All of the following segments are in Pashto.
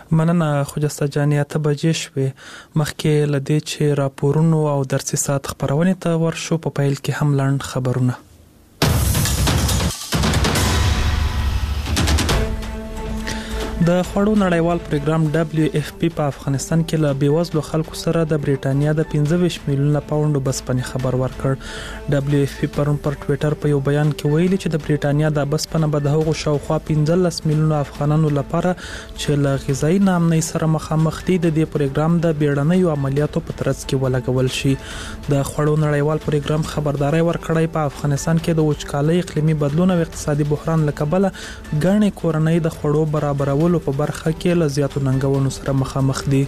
مننه خجسته جانې 8 بجې شوې. مخکې لدې چې راپورونو او درسي ساعت خبرونه ته ورشو په پیل کې هم لاند خبرونه. د خوړو نړیوال پروګرام WFP په افغانستان کې له بیوزلو خلکو سره د بریټانیا د 25 میلیونه پاونډو بسپنې خبر ورکړ. WFP پرون پر ټوئیټر په یو بیان کې ویلي چې د بریټانیا د بسپنه به د هغو شاوخوا 15 میلیونه افغانانو لپاره چې له غذایی ناامنۍ سره مخامخ دي د دې پروګرام د بیړنیو عملیاتو په ترڅ کې ولګول شي. د خوړو نړیوال پروګرام خبرداري ورکړی په افغانستان کې د وچکالۍ، اقلیمي بدلون او اقتصادي بحران له کبله ګڼې کورنۍ د خوړو برابرولو په برخه کې له زیاتو ننګونو سره مخامخ دي.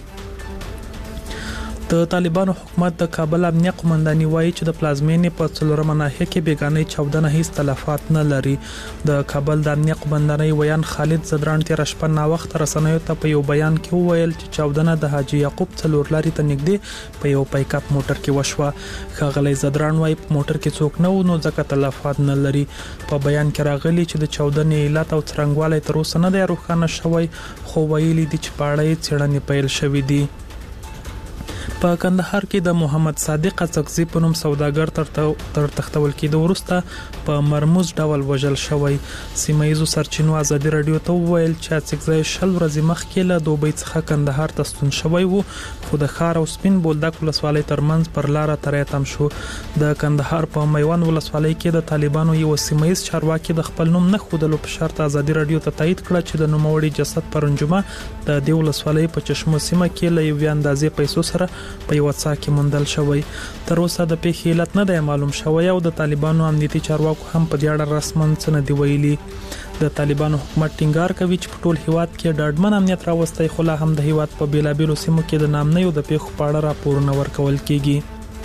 د طالبانو حکومت د کابل امنیه قومنداني وایي چې د پلازمینې په څلورمه ناحیه کې بیگانه چاودنه هیڅ تلفات نه لري. د کابل د امنیه قومنداني ویان خالد زدران تیر شپه نا وخت رسنیو ته په یو بیان کې وویل چې چاودنه د حاجی یعقوب څلور لارې ته نږدې په یو پایک اپ موټر کې وشوه. ښاغلی زدران وایي په موټر کې څوک نه و نو ځکه تلفات نه لري. په بیان کې راغلي چې د چاودنې علت او څرنګوالی تر اوسه نه دی روښانه شوی، خو ویلي دي چې په اړه یې څېړنې پیل شوې دي. په کندهار کې د محمد صادق اڅکزي په نوم سوداګر تر تختول کېدو وروسته په مرموز ډول وژل شوی. سیمه ییزو سرچینو ازادي رادیو ته وویل چې اڅکزي 10 ورځې مخکې له دوبۍ څخه کندهار ته ستون شوی وو، خو د ښار او سپین بولدک ولسوالۍ ترمنځ پر لاره تری تم شو. د کندهار په میوند ولسوالۍ کې د طالبانو یو سیمه ییز چارواکي د خپل نوم نه ښودلو په شرط ازادي رادیو ته تایید کړ چې د نوموړي جسد پرون جمعه د دې ولسوالۍ په چشمو سیمه کې له یوې اندازې پیسو سره په یو څا کې موندل شوی. تر اوسه د پیښې علت نه دی معلوم شوی او د طالبانو امنیتي چارواکو هم په دې اړه رسماً څه نه دی ویلي. د طالبانو حکومت ټینګار کوي چې په ټول هیواد کې ډاډمن امنیت راوستي، خو لا هم د هیواد په بیلابیلو سیمو کې د نامنیو د پیښو په اړه راپورونه ورکول کیږي.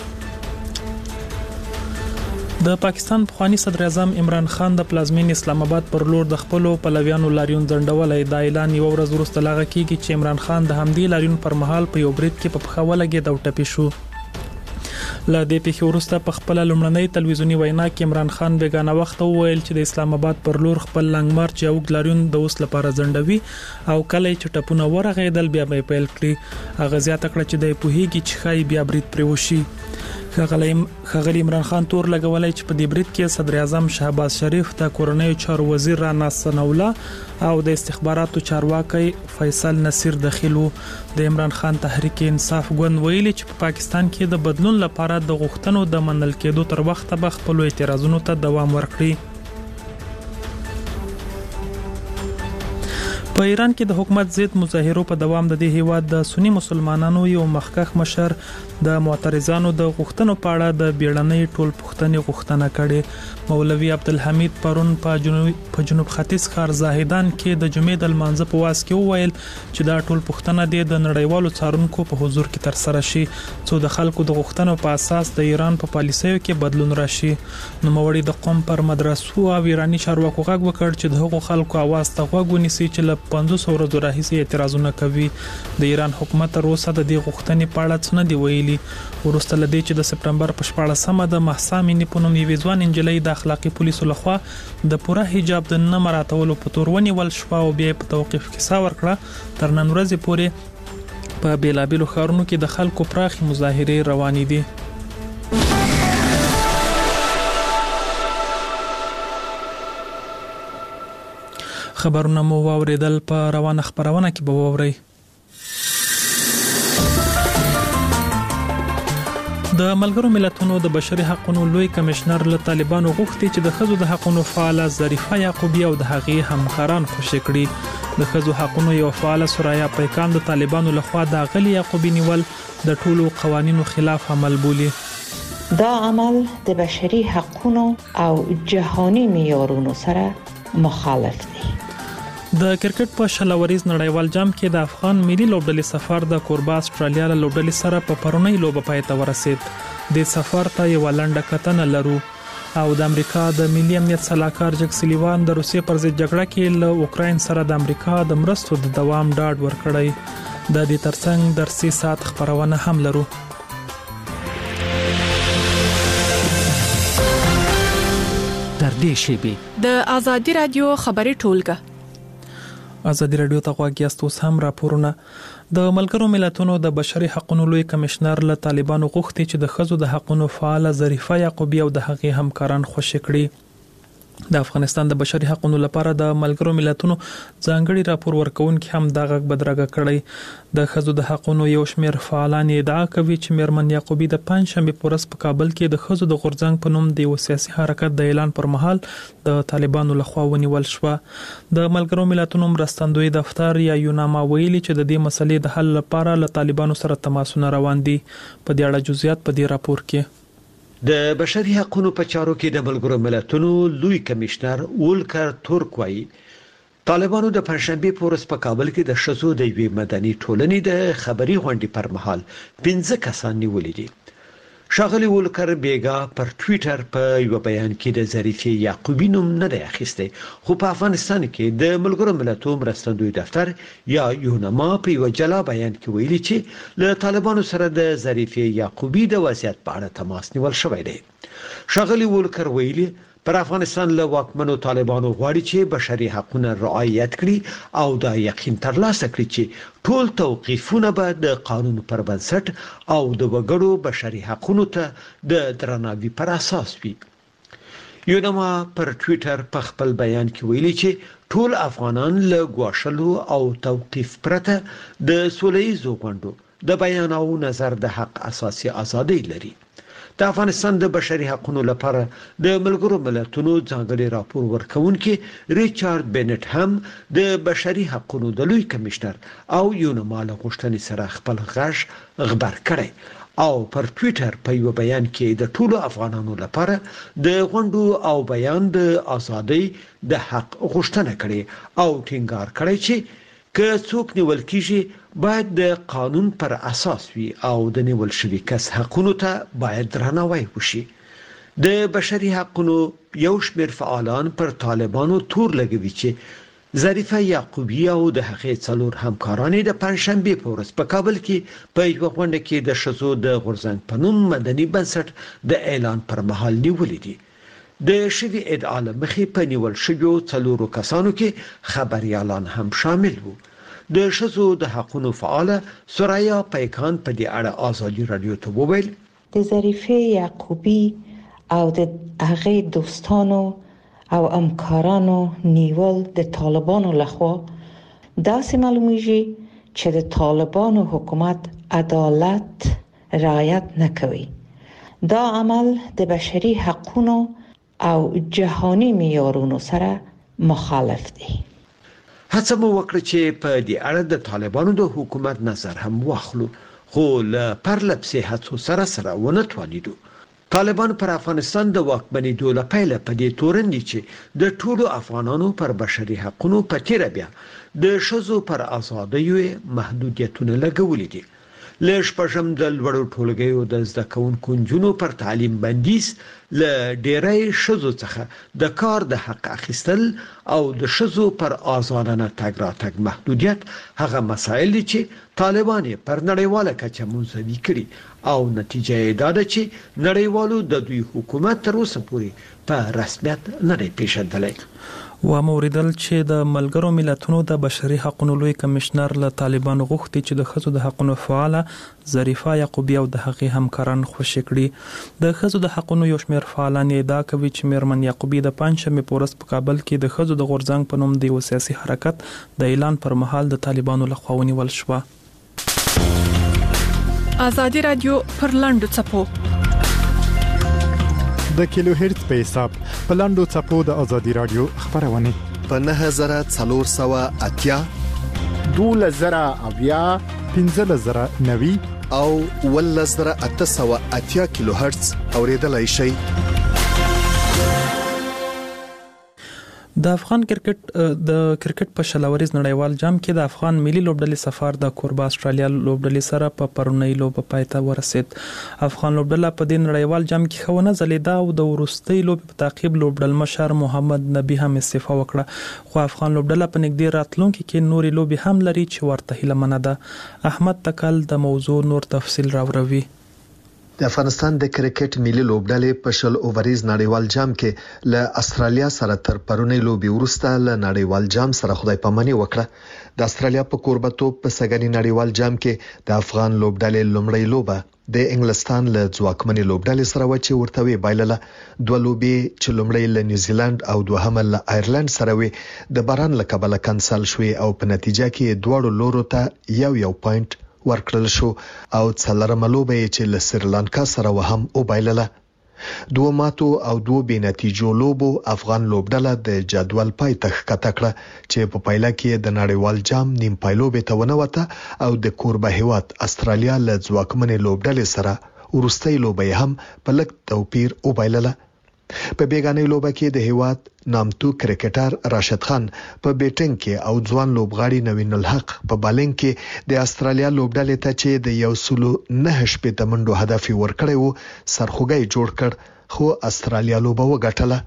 د پاکستان پخوانی صدر اعظم عمران خان د پلازمین اسلام آباد پر لور د خپلو پلویانو لاریون ځنډولای. د اعلان یو ورځ وروسته لاغه کیږي چې عمران خان د همدې لاریون پر مهال په یو برید کې په پخه ولګید او ټپي شو. له دې پیښې وروسته په خپل لومړنۍ تلویزیونی وینا کې عمران خان بیگانه وخت وویل چې د اسلام آباد پر لور خپل لنګ مارچ یو لاریون د اوس لپاره ځنډوي او کله چې ټپونه ورغېدل بیا به پیل کړي. هغه زیاته کړه چې د پوهیږي چې خای بیا برید پرې وشي. ښاغلی عمران خان تور لګولای چې په دې برید کې صدر اعظم شهباز شریف د کورنۍ چارو وزیر رانا ثناءالله او د استخباراتو چارواکي فیصل نصیر داخلو. د عمران خان تحریک انصاف ګوند ویلي چې په پاکستان کې د بدلون لپاره د غوښتنو د منل کېدو تر وخته به خپل اعتراضونو ته دوام ورکړي. په ایران کې د حکومت ضد مظاهرو په دوام د دې هیواد د سنی مسلمانانو یو مخکښ مشر د معترضانو د غوښتنو په اړه د بیړنۍ ټول پوښتنې غوښتنه کړې. مولوي عبدالحمید پرون په جنوب ختیځ ښار زاهدان کې د جمعې د لمانځه په واس کې وویل چې دا ټول پوښتنه د نړیوالو څارونکو په حضور کې تر سره شي څو د خلکو د غوښتنو په اساس د ایران په پالیسیو کې بدلون راشي. نوموړي د قوم پر مدرسو او ایرانی چارواکو غږ وکړ چې د هغو خلکو आवाज ته غوږ ونیسي چې له 500 ورځې راهیسې اعتراضونه کوي. د ایران حکومت تر اوسه د دې غوښتنې په اړه څه نه دی ویلي. ورسته لدې چې د سپټمبر په 14مه د مهسا مینی په نوم یوې ځوان انجلۍ د اخلاقي پولیسو لخوا د پوره حجاب د نه مراعاتولو په تور ونیول شوه او بیا په توقیف کې سا ورکړه. تر نن ورځې پورې په بیلابیلو ښارونو کې د خلکو پراخي مظاهرې روانې دي. خبرونه مو واوریدل، په روانه خبرونه کې به واورئ. د ملګرو ملتونو د بشري حقوقو لوی کمشنر له طالبانو غوښتي چې د ښځو د حقوقو فعاله ظریفه یعقوبی او د هغې همکاران خوشي کړي. د ښځو حقوقو یو فعاله سرایا پیکان د طالبانو لخوا د غلی یعقوبی نیول د ټولو قوانینو خلاف عمل بولي. دا عمل د بشري حقوقو او جهاني معیارونو سره مخالف دی. د کرکټ په شلوریز نړیوال جام کې د افغان ملي لوبډلې سفر د کوربه استرالیا له لوبډلې سره په پرونی لوبه پای ته ورسید. د سفر ته یو لنډه کتنه لرو او د امریکا د ملي امنیت صلاحکار جک سلیوان د روسیې پر ضد جګړه کې له اوکراین سره د امریکا د مرستو د دوام ډاډ ورکړی. د دې ترڅنګ درسي سات خبرونه هم لرو. در دې شیبې د ازادي رادیو خبري ټولګه ازادي رادیو ته غواړي تاسو هم راپورونه د ملګرو ملتونو د بشري حقوقو لوی کمشنر له طالبانو غوښتي چې د ښځو د حقوقو فعال ظریفه یعقوبی او د هغې همکاران خوشی کړي. د افغانستان د بشري حقوقو لپاره د ملګرو ملتونو ځانګړي راپور ورکونکي هم دا غږ بدرګه کړی. د ښځو د حقوقو یو شمېر فعالان ادعا کوي چې میرمن یعقوبی د پنځشنبه په ورځ په کابل کې د ښځو د غورځنګ په نوم د یو سیاسي حرکت د اعلان پر مهال د طالبانو لخوا ونیول شو. د ملګرو ملتونو مرستندوی دفتر یا یوناما ویلي چې د دې مسلې د حل لپاره له طالبانو سره تماسونه روان دي. په دې اړه جزئیات په دې راپور کې. د بشري حقوقو په چارو کې د ملګرو ملتونو لوی کمشنر وولکر تورک وايي طالبانو د پنځشنبه په ورځ په کابل کې د ښځو د یوې مدني ټولنې د خبري غونډې پر مهال 15 کسان نیولي دي. شاغلی وولکر بیگا پر ټوئیټر په یو بیان کې د ظریفه یعقوبی نوم نه دی اخیسته، خو په افغانستان کې د ملګرو ملتونو مرستندوی دفتر یا یوناما په یو جلا بیان کې ویلي چې له طالبانو سره د ظریفه یعقوبی د وضعیت په اړه تماس نیول شوی دی. شاغلی وولکر ویلي پر افغانستان له واکمنو طالبانو غواړي چې بشري حقوقونه رعایت کړي او دا یقین ترلاسه کړي چې ټول توقیفونه به د قانون پر بنسټ او د وګړو بشري حقوقو ته د درناوي پر اساس وي. یوناما پر ټوئیټر په خپل بیان کې ویلي چې ټول افغانان له ګواښلو او توقیف پرته د سوله‌ییزو غونډو د بیان او نظر د حق اساسي ازادي لري. د افغانستان د بشري حقوقو لپاره د ملګرو ملتونو ځانګړي راپور ورکونکي ریچارډ بینټ هم د بشري حقوقو د لوی کمشنر او یوناما له غوښتنې سره خپل غږ خبر کړی او پر ټوئیټر په یو بیان کې د ټولو افغانانو لپاره د غونډو او بیان د ازادۍ د حق غوښتنه کړې او ټینګار کړی چې که څوک نیول کیږي باید د قانون پر اساس وي او د نیول شوی کس حقوقو ته باید درناوی وشي. د بشري حقوقو یو شمېر فعالان پر طالبانو تور لګوي چې ظریفه یعقوبی او د هغې څلور همکارانې د پنځشنبه په ورځ په کابل کې په یو غونډه کې د ښځو د غورځنګ په نوم مدني بنسټ د اعلان پر مهال نیولې دي. د شوی ادعا مخې په نیول شویو څلورو کسانو کې خبريالان هم شامل وو. د ښځو د حقوقو فعال سرایا پیکان په دې اړه ازادي رادیو ته وویل د ظریفه یعقوبی او د هغې دوستانو او همکارانو نیول د طالبانو لخوا داسې معلومیږي چې د طالبانو حکومت عدالت رعایت نکوي. دا عمل د بشري حقوقو او جهانی معیارونو سره مخالف دی. هڅه مو وکړه چې په دې اړه د طالبانو د حکومت نظر هم واخلو، خو له پرلپسې هڅو سره ونه توانیدو. طالبان پر افغانستان د واکمنېدو لپاره په دې تورن دي چې د ټولو افغانانو پر بشري حقوقو په تیر بیا د ښځو پر ازادۍ محدودیتونه لګولې دي. له شپږم د لوړو ټولګیو د زده کوونکو نجونو پر تعلیم بندیز له ډېرای ښځو څخه د کار د حق اخیستل او د ښځو پر آزادانه تګ راتګ محدودیت هغه مسایل دي چې طالبان پر نړیواله کچه منزوي کړي او نتیجه یې دا ده چې نړیوالو د دوی حکومت تر اوسه پورې په رسمیت نه دی پیژندلی. و موریدل چې د ملګرو ملتونو د بشري حقوقو لوی کمشنر له طالبانو غوښتي چې د ښځو د حقوقو فعال ظریفه یعقوبی او د هغې همکاران خوشی کړي. د ښځو د حقوقو یو شمېر فعالان ادعا کوي چې میرمن یعقوبی د پنځشنبه په ورځ په کابل کې د ښځو د غورځنګ په نوم د یو سیاسي حرکت د اعلان پر مهال د طالبانو لخوا ونیول شوه. ازادي رادیو پر لاندو چپو د کیلو هرتز په حساب په لاندو چپو د ازادي رادیو خبرونه په 9480 2000 1590 او 1880 کیلو هرتز اوریدلای شئ. د افغان کرکټ په شلوريز نړیوال جام کې د افغان ملي لوبډلې سفر د کوربه استرالیا لوبډلې سره په پرونی لوب پایته ورسید. افغان لوبډله په دې نړیوال جام کې خونه زلیدا او د ورستۍ لوب په تعقیب لوبډل مشر محمد نبی هم استعفا وکړه، خو افغان لوبډله په نږدې راتلونکو کې نوري لوبي هم لري چې ورته هیله منه ده. احمد تکل د موضوع نور تفصیل راوړي. د افغانستان د کرکټ ملي لوبډلې په شل اووريز نړیوال جام کې له استرالیا سره تر پرونی لوبي ورسته له نړیوال جام سره خدای پاماني وکړه. د استرالیا په کوربتوب په سګنی نړیوال جام کې د افغان لوبډلې لومړی لوبه د انګلستان له ځواکمنې لوبډلې سره و چې ورته وی بایلله. دوه لوبي چې لومړی له نیوزیلند او دوهمه له آیرلند سره وي د باران له کبله کنسل شوې او په نتیجه کې دواړو لورو ته یو پوینټ ورکړل شو او څلورمه لوبه چې له سریلانکا سره وهم او بایلله. دوه ماتو او دوه بې نتیجو لوبو افغان لوبډله د جدول پای ته ښکته کړه چې په پایله کې د نړیوال جام نیم پایلوبې ته ونوته او د کوربه هیواد استرالیا له ځواکمنې لوبډلې سره ورستۍ لوبه هم په لږ توپیر او بایلله. په بیگانې لوبه کې د هیواد نامتو کرکټر راشد خان په بیټینګ کې او ځوان لوبغاړي نوین الحق په بالینګ کې د استرالیا لوبډلې ته چې د 109 شپې منډو هدف ورکړی وو سرخوږی جوړ کړ خو استرالیا لوبه وګټله.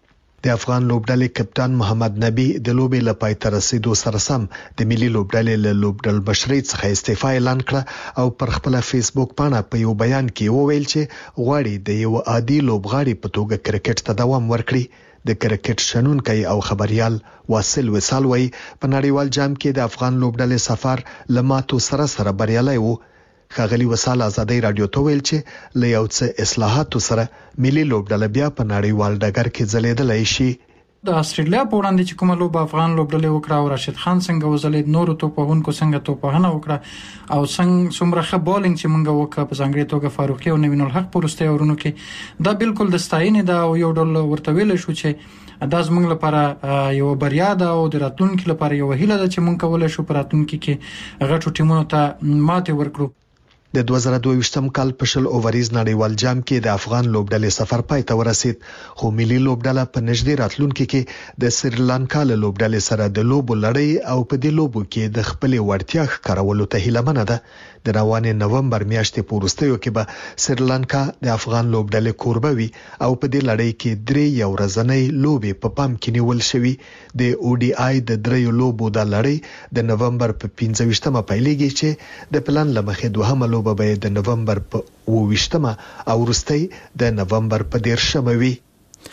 د افغان لوبډلې کپتان محمد نبی د لوبې لپاره تر رسیدو سره سم د ملي لوبډلې له لوبډل بشری څخه استعفا اعلان کړ او پر خپل فیسبوک پاڼه په یو بیان کې وویل چې غواړي د یو عادي لوبغاړي په توګه کرکټ ته دوام ورکړي. د کرکټ شنونکي او خبريال واصل وصال وای په نړیوال جام کې د افغان لوبډلې سفر لماتو سره بریالي وو. خغلی وصال ازادي رادیو ته ویل چې له یو څه اصلاحاتو سره ملي لوبډله بیا په نړیوال ډګر کې ځلیدلای شي. د استرالیا په وړاندې چې کومه لوبه افغان لوبډلې وکړه او راشد خان څنګه وزلید نورو توپونکو څنګه توپهنه وکړه او څومره ښه بولینګ چې موږ وکړه په ځانګړي توګه فاروقي او نوین الحق پرسته ورونو کې دا بالکل د ستاینې دا یو ډول ورته ویل شو چې دا زموږ لپاره یو بریا ده او د راتلونکو لپاره یو هیله ده چې موږ کولای شو په راتلونکو کې غټو ټیمونو ته ماته ورکړو. د 2022م کال په شل اووريز نړیوال جام کې د افغان لوبډلې سفر پای ته ورسید خو ملي لوبډله په نږدې راتلونکو کې د سریلانکا له لوبډلې سره د لوبو لړۍ او په دې لوبو کې د خپل وړتیا ښکارولو ته هیله ده. د روانې نومبر میاشتې په وروستیو کې به سریلانکا د افغان لوبډلې کوربه وي او په دې لړۍ کې درې یو ورځنۍ لوبې په پام کې نیول شوې. د ODI د درې لوبو د لړۍ د نومبر په 15مه پیلېږي چې د پلان لمخې دوهمه لوبه به د نومبر په 28مه او وروستۍ د نومبر په 10مه وي.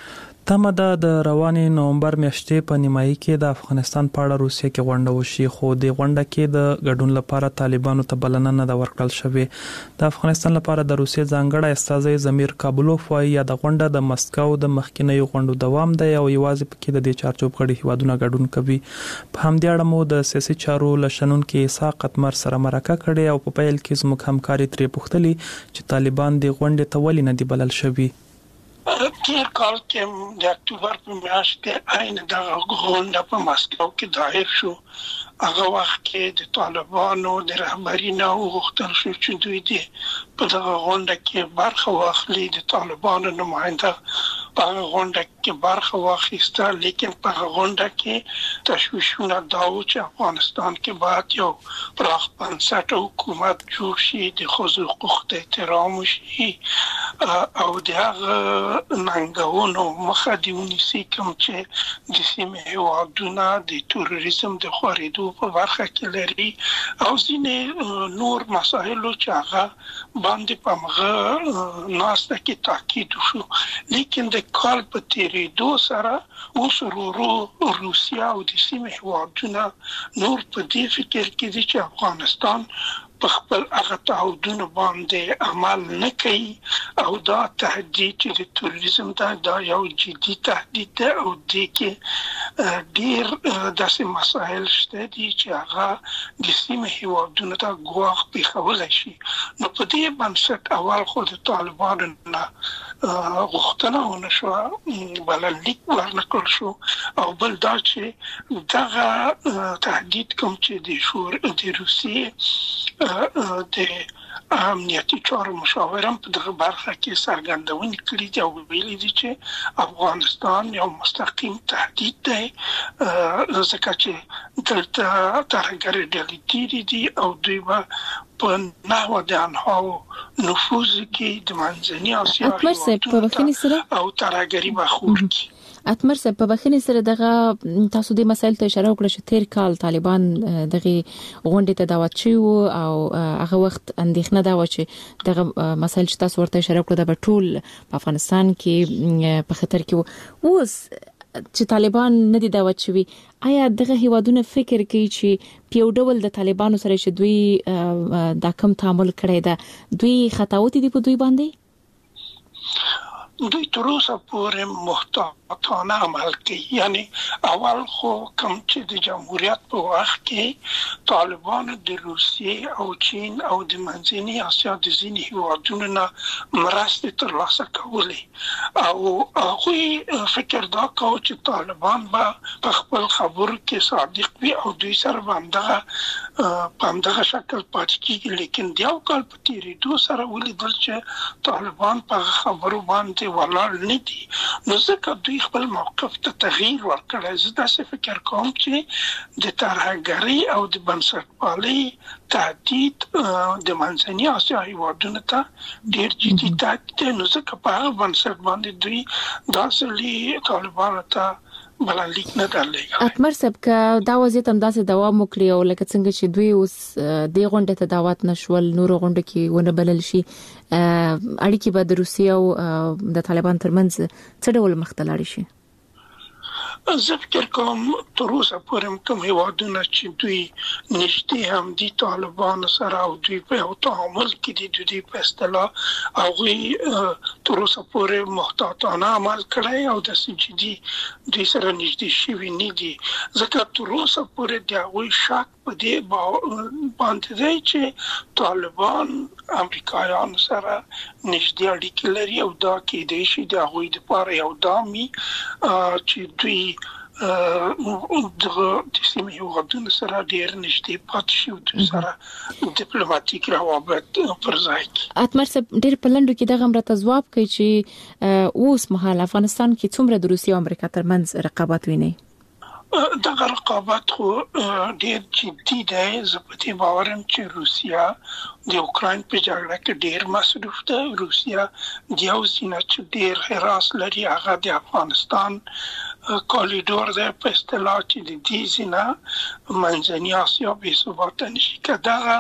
تمه ده د روانې نومبر میاشتې په نیمایي کې د افغانستان په اړه روسیه کې غونډه وشي خو د غونډه کې د ګډون لپاره طالبانو ته بلنه نه ده ورکړل شوې. د افغانستان لپاره د روسیې ځانګړی استازی زمیر کابلوف وايي د غونډه د مسکو د مخکینیو غونډو دوام دی او یوازې پکې د دې چارچوب غړي هیوادونه ګډون کوي. په همدې اړه مو د سیاسي چارو لشنونکو اسحاق قتمر سره مرکه کړې او په پیل کې زموږ همکاري ترې پوښتلې چې طالبان د غونډې ته ولې نه دی بلل شوي. تیر کال کې د اکتوبر په میاشت کې عین د غونډه په مسکو کې دایر شو. هغه وخت کې د طالبانو د رهبری نه وغوښتل شو چې دوی دې په دغه غونډه کې برخه واخلي. د طالبانو نماینده په غونډه کې برخه واخیسته لیکن په غونډه کې تشویشونه دا و چې افغانستان کې باید یو پراخ بنسټه حکومت جوړ شي د ښځو حقوق ته احترام وشي او د هغه ننګونو مخه دې ونیسي کوم چې د سیمې هیوادونه د تروریزم د خورېدو په برخه کې لري او ځینې نور مسایلو چې هغه باندې په هغه ناسته کې تاکید وشو. لیکن د کال په تیریدو سره اوس روسیا او د سیمې هیوادونه نور په دې فکر کې دي چې افغانستان په خپل هغه تعهدونو باندې عمل نه کوي او دا تهدید چې د تروریزم دا یو جدي تهدید ده او د کې ډیر داسې مسایل شته دي چې هغه د سیمې هیوادونو ته ګواښ پیښولی شي. نو په دې بنسټ اول خو د طالبانو نه غوښتنه ونه شوه بلنلیک ورنکړل شو او بل دا چې دغه تهدید کوم چې د روسیې د امنیتي چارو مشاورم په دغه برخه کې څرګندونې کړې دي او ویلي دي چې افغانستان یو مستقیم تهدید دی ځکه چې دلته ترهګرې ډلې ډېرې دي او دوی به په نحوه د انحاو نفوذ کې د منځني اسیا او ترهګري به خور کړي. اتمر صاحب په بخښنې سره دغه تاسو د مسایل ته اشاره وکړه چې تیر کال طالبان دغه غونډې ته دعوت شوی او هغه وخت اندېښنه دا و چې دغه مسایل چې تاسو ورته اشاره وکړه د ټول په افغانستان کې په خطر کې اوس چې طالبان نه دي دعوت شوی آیا دغه هیوادونه فکر کوي چې په ډول د طالبانو سره چې دوی دا کم تعامل کړی دا دوی خطاوت دي په دوی باندې دوی تر اوسه پورې محتاطانه عمل کوي. یعنی اول خو کوم چې د جمهوریت په وخت کې طالبان د روسیې او چین او د منځنۍ اسیا د ځینې هیوادونو نه مرستې ترلاسه کولې او هغوی فکر دا کاوه چې طالبان به په خپل خبرو کې صادق وي او دوی سره په همدغه شکل پاتې کېږي. لیکن د یو کال په تېرېدو سره ولیدل چې طالبان په خبرو باندې ولاړ نه دي، نو ځکه دوی خپل موقف ته تغییر ورکړی. زه داسې فکر کوم چې د ترهګرۍ او د بنسټپالۍ تهدید د منځنۍ اسیا هیوادونو ته ډېر جدي تهدید دی، نو ځکه په هغه بنسټ باندې دوی دا ځلې طالبانو ته بلنلیک نه درلېږي. اتمر صاحب که دا وضعیت همداسې دوام وکړي او لکه څنګه چې دوی اوس دې غونډې ته دعوت نشول نورو غونډو کې ونه بلل شي، اړیکې به د روسیې او د طالبان ترمنځ څه ډول مخ ته لاړې شي؟ زه فکر کوم تر اوسه پورې کوم هیوادونه چې دوی نږدې هم دي طالبانو سره او دوی په یو تعامل کې دي، دوی په اصطلاح هغوی تر اوسه پورې محتاطانه عمل کړی او داسې جدي دوی سره نږدې شوي نه دي. ځکه تر اوسه پورې د هغوی شک په دې باندې دی چې طالبان امریکایانو سره نږدې اړیکې لري او دا کېدای شي د هغوی دپاره یو دامي چې دوی د سیمې هیوادونو سره ډېر نږدې پاتې شي او دوی سره ډیپلوماټیک روابط پر ځای کړي. اتمر صاحب ډېر په لنډو کې دغه راته ځواب کوي چې اوس مهال افغانستان کې څومره د روسیې او امریکا ترمنځ رقابت ویني؟ دغه رقابت خو ډېر جدي دی. زه په دې باور یم چې روسیه د اوکراین په جګړه کې ډېر مصروف ده. روسیه د یو سینه چې ډېر حراس لري هغه د افغانستان کوریډور دی په اصطلاح چې د دې سینه منځنۍ اسیا بې ثباته نشي که دغه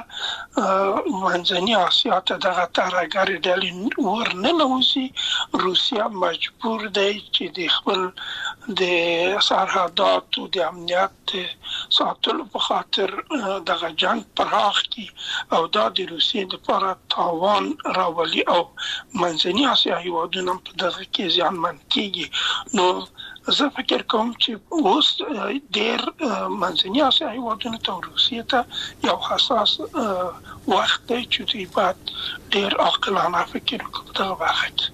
منځنۍ اسیا ته دغه ترهګرې ډلې ورننوځي، روسیه مجبور دی چې د خپل د سرحداتو د امنیت ساتلو په خاطر دغه جنگ پراخ کړي او دا د روسیې لپاره تاوان راولي او منځنۍ اسیا هیوادونه په دغه کې زیانمن کېږي. نو زه فکر کوم چې اوس ډېر منځنۍ اسیا هیوادونو ته او روسیې ته یو حساس وخت دی چې دوی باید ډېر عاقلانه فکر وکړي په دغه برخه کې.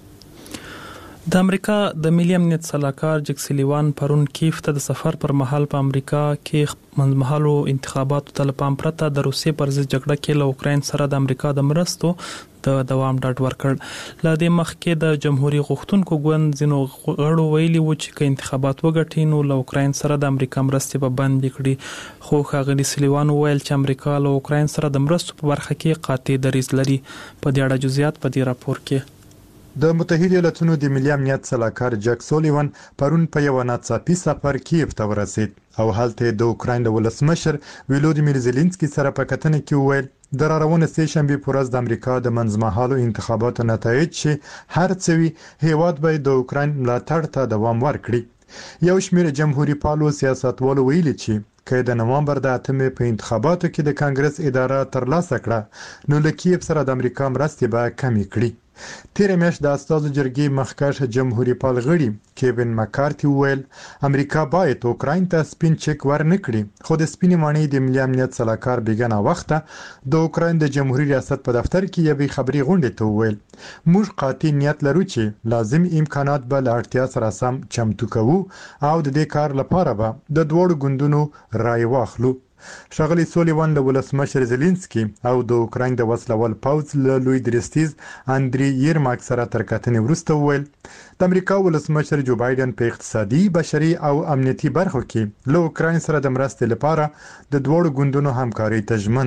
د امریکا د ملي امنیت سلاکار جک سلیوان پرون کیف ته د سفر پر مهال په امریکا کې منځمهالو انتخاباتو ته پام پرته د روسیې پر ضد جګړه کې له اوکراین سره د امریکا د مرستو د دوام ډاډ ورکړ. له دې مخکې د جمهوریت غوښتونکو ګوند ځینو غړو ویلي و چې که انتخابات وګټي نو له اوکراین سره د امریکا مرستې به بندې کړي، خو ښاغلي سلیوان وویل چې امریکا له اوکراین سره د مرستو په برخه کې قاطع دریځ لري. په دې اړه جزئیات په دې راپور کې. د متحده ایالاتونو د ملي امنیت سلاکار جک سولیوان پرون په یو ناڅاپي سفر کیف ته ورسید او هلته د اوکراین د ولسمشر ولودیمیر زيلنسکي سره په کتنه کې وویل د راروانه سه شنبه پر ورځ د امریکا د منځمهالو انتخاباتو نتایج چې هر څه وي هیواد به د اوکراین ملاتړ ته دوام ورکړي. یو شمېر جمهوریت پالو سیاستوالو ویلي چې که د نومبر د 8 په انتخاباتو کې د کانګرس اداره ترلاسه کړه نو له کیف سره د امریکا مرستې به کمې کړي. تیر میاشت د استازو جرګې مخکښ جمهوریت پال غړي کیوین مکارتي وویل امریکا باید اوکراین ته سپین چک ورنکړي، خو د سپینې ماڼۍ د ملي امنیت سلاکار بیګنه وخته د اوکراین د جمهوریت ریاست په دفتر کې یوې خبري غونډې ته وویل موږ قاطع نیت لرو چې لازم امکانات به له اړتیا سره سم چمتو کوو او د دې کار لپاره به د دوړو ګوندونو رای واخلو. ښاغلي سولیوان له ولسمشر زيلنسکي او د اوکراین د وسلوال پوځ له لوی درستیز اندري یرماک سره تر کتنې وروسته وویل د امریکا ولسمشر جو بایدن په اقتصادي، بشري او امنیتي برخو کې له اوکراین سره د مرستې لپاره د دوړو ګوندونو همکاري ته ژمن دی.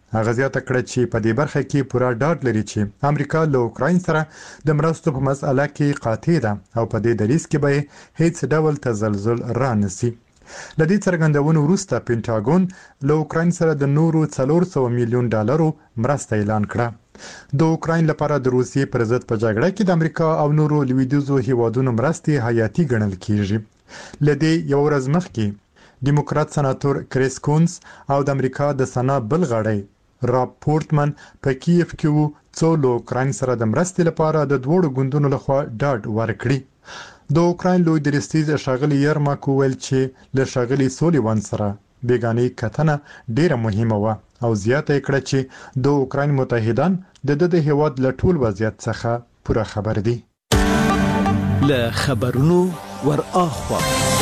هغه زیاته کړه چې په دې برخه کې پوره ډاډ لري چې امریکا له اوکراین سره د مرستو په مسأله کې قاطع ده او په دې دریځ کې به هیڅ ډول تزلزل رانسي. لدې څرګندونو وروسته پینټاګون له اوکراین سره د نورو 400 میلیون ډالرو مرسته اعلان کړه. د اوکراین لپاره د روسیې پر ضد په جګړه کې د امریکا او نورو لویدیځو هیوادونو مرستې حیاتي ګڼل کیږي. لدې یو ورځ مخکې ډیموکرات سناتور کریس کونز او د امریکا د سنا بل غړی راب پورتمن په کیف کې وو څو له اوکراین سره د مرستې لپاره د دوړو ګوندونو لخوا ډاډ ورکړي. د اوکراین لوی درستیز ښاغلي یرماک وویل چې له ښاغلي سولیوان سره بیګانۍ کتنه ډیره مهمه وه او زیاته یې کړه چې د اوکراین متحدان د هیواد له ټول وضعیت څخه پوره خبر دي. له خبرونو ور اخوا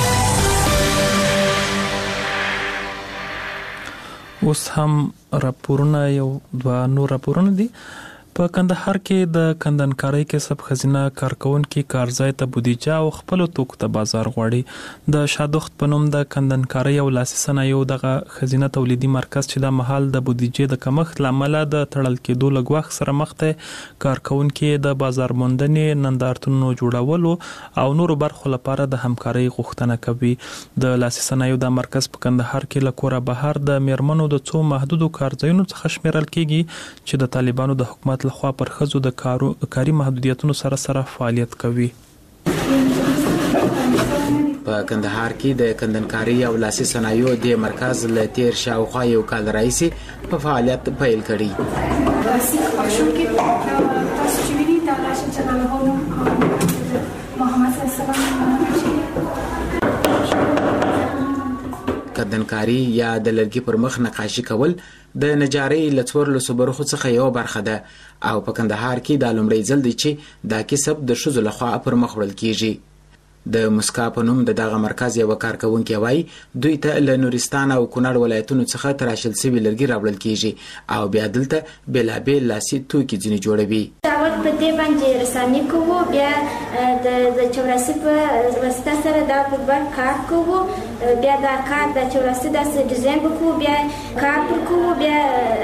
اوس هم راپورونه یو دوه نور راپورونه دي. په کندهار کې د کندنکارۍ کسب خزینه کارکونکو کارځای ته بودیجه او خپل توکو ته بازار غواړي. د شادوخت په نوم د کندنکارۍ او لاسي صنایعو دغه خزینه تولیدي مرکز چې د محل د بودیجې د کمښت لامل د تړل کېدو لګوخ سره مخ ته کارکونکو د بازار موندنې نندارتونونو جوړولو او نورو برخو لپاره د همکارۍ غوښتنه کوي. د لاسي صنایعو د مرکز په کندهار کې لکوره بهر د میرمنو د څو محدودو کارځایونو څخه شمیرل کیږي چې د طالبانو د حکومت لخوا پر خزو د کاري محدودیتونو سره فعالیت کوي. په کندهار کې د کندنکاري او لاسي صنایعو د مرکز له تیر شاوخوا یو کال راځي په فعالیت پیل کړي. کندنکاري یا د لرګي پر مخ نقاشي کول د نجارۍ لڅور له صبرخو څخه یو برخه ده او په کندهار کې د لومړی ځل دی چې دا کسب د ښځو لخوا پر مخ وړل کیږي. د مسکا په نوم دغه مرکز یو کارکونکي وایي دوی ته له نورستان او کونړ ولایتونو څخه تراشل شوي لرګي راوړل کیږي او بیا دلته بېلابېل لاسي توکي ځینې جوړوي. اول په دې باندې رسامي کوو، بیا د چوراسي په واسطه سره دا په بر کار کوو، بیا دا کار د چوراسي داسې ډیزاین وکړو، بیا کار کوو، بیا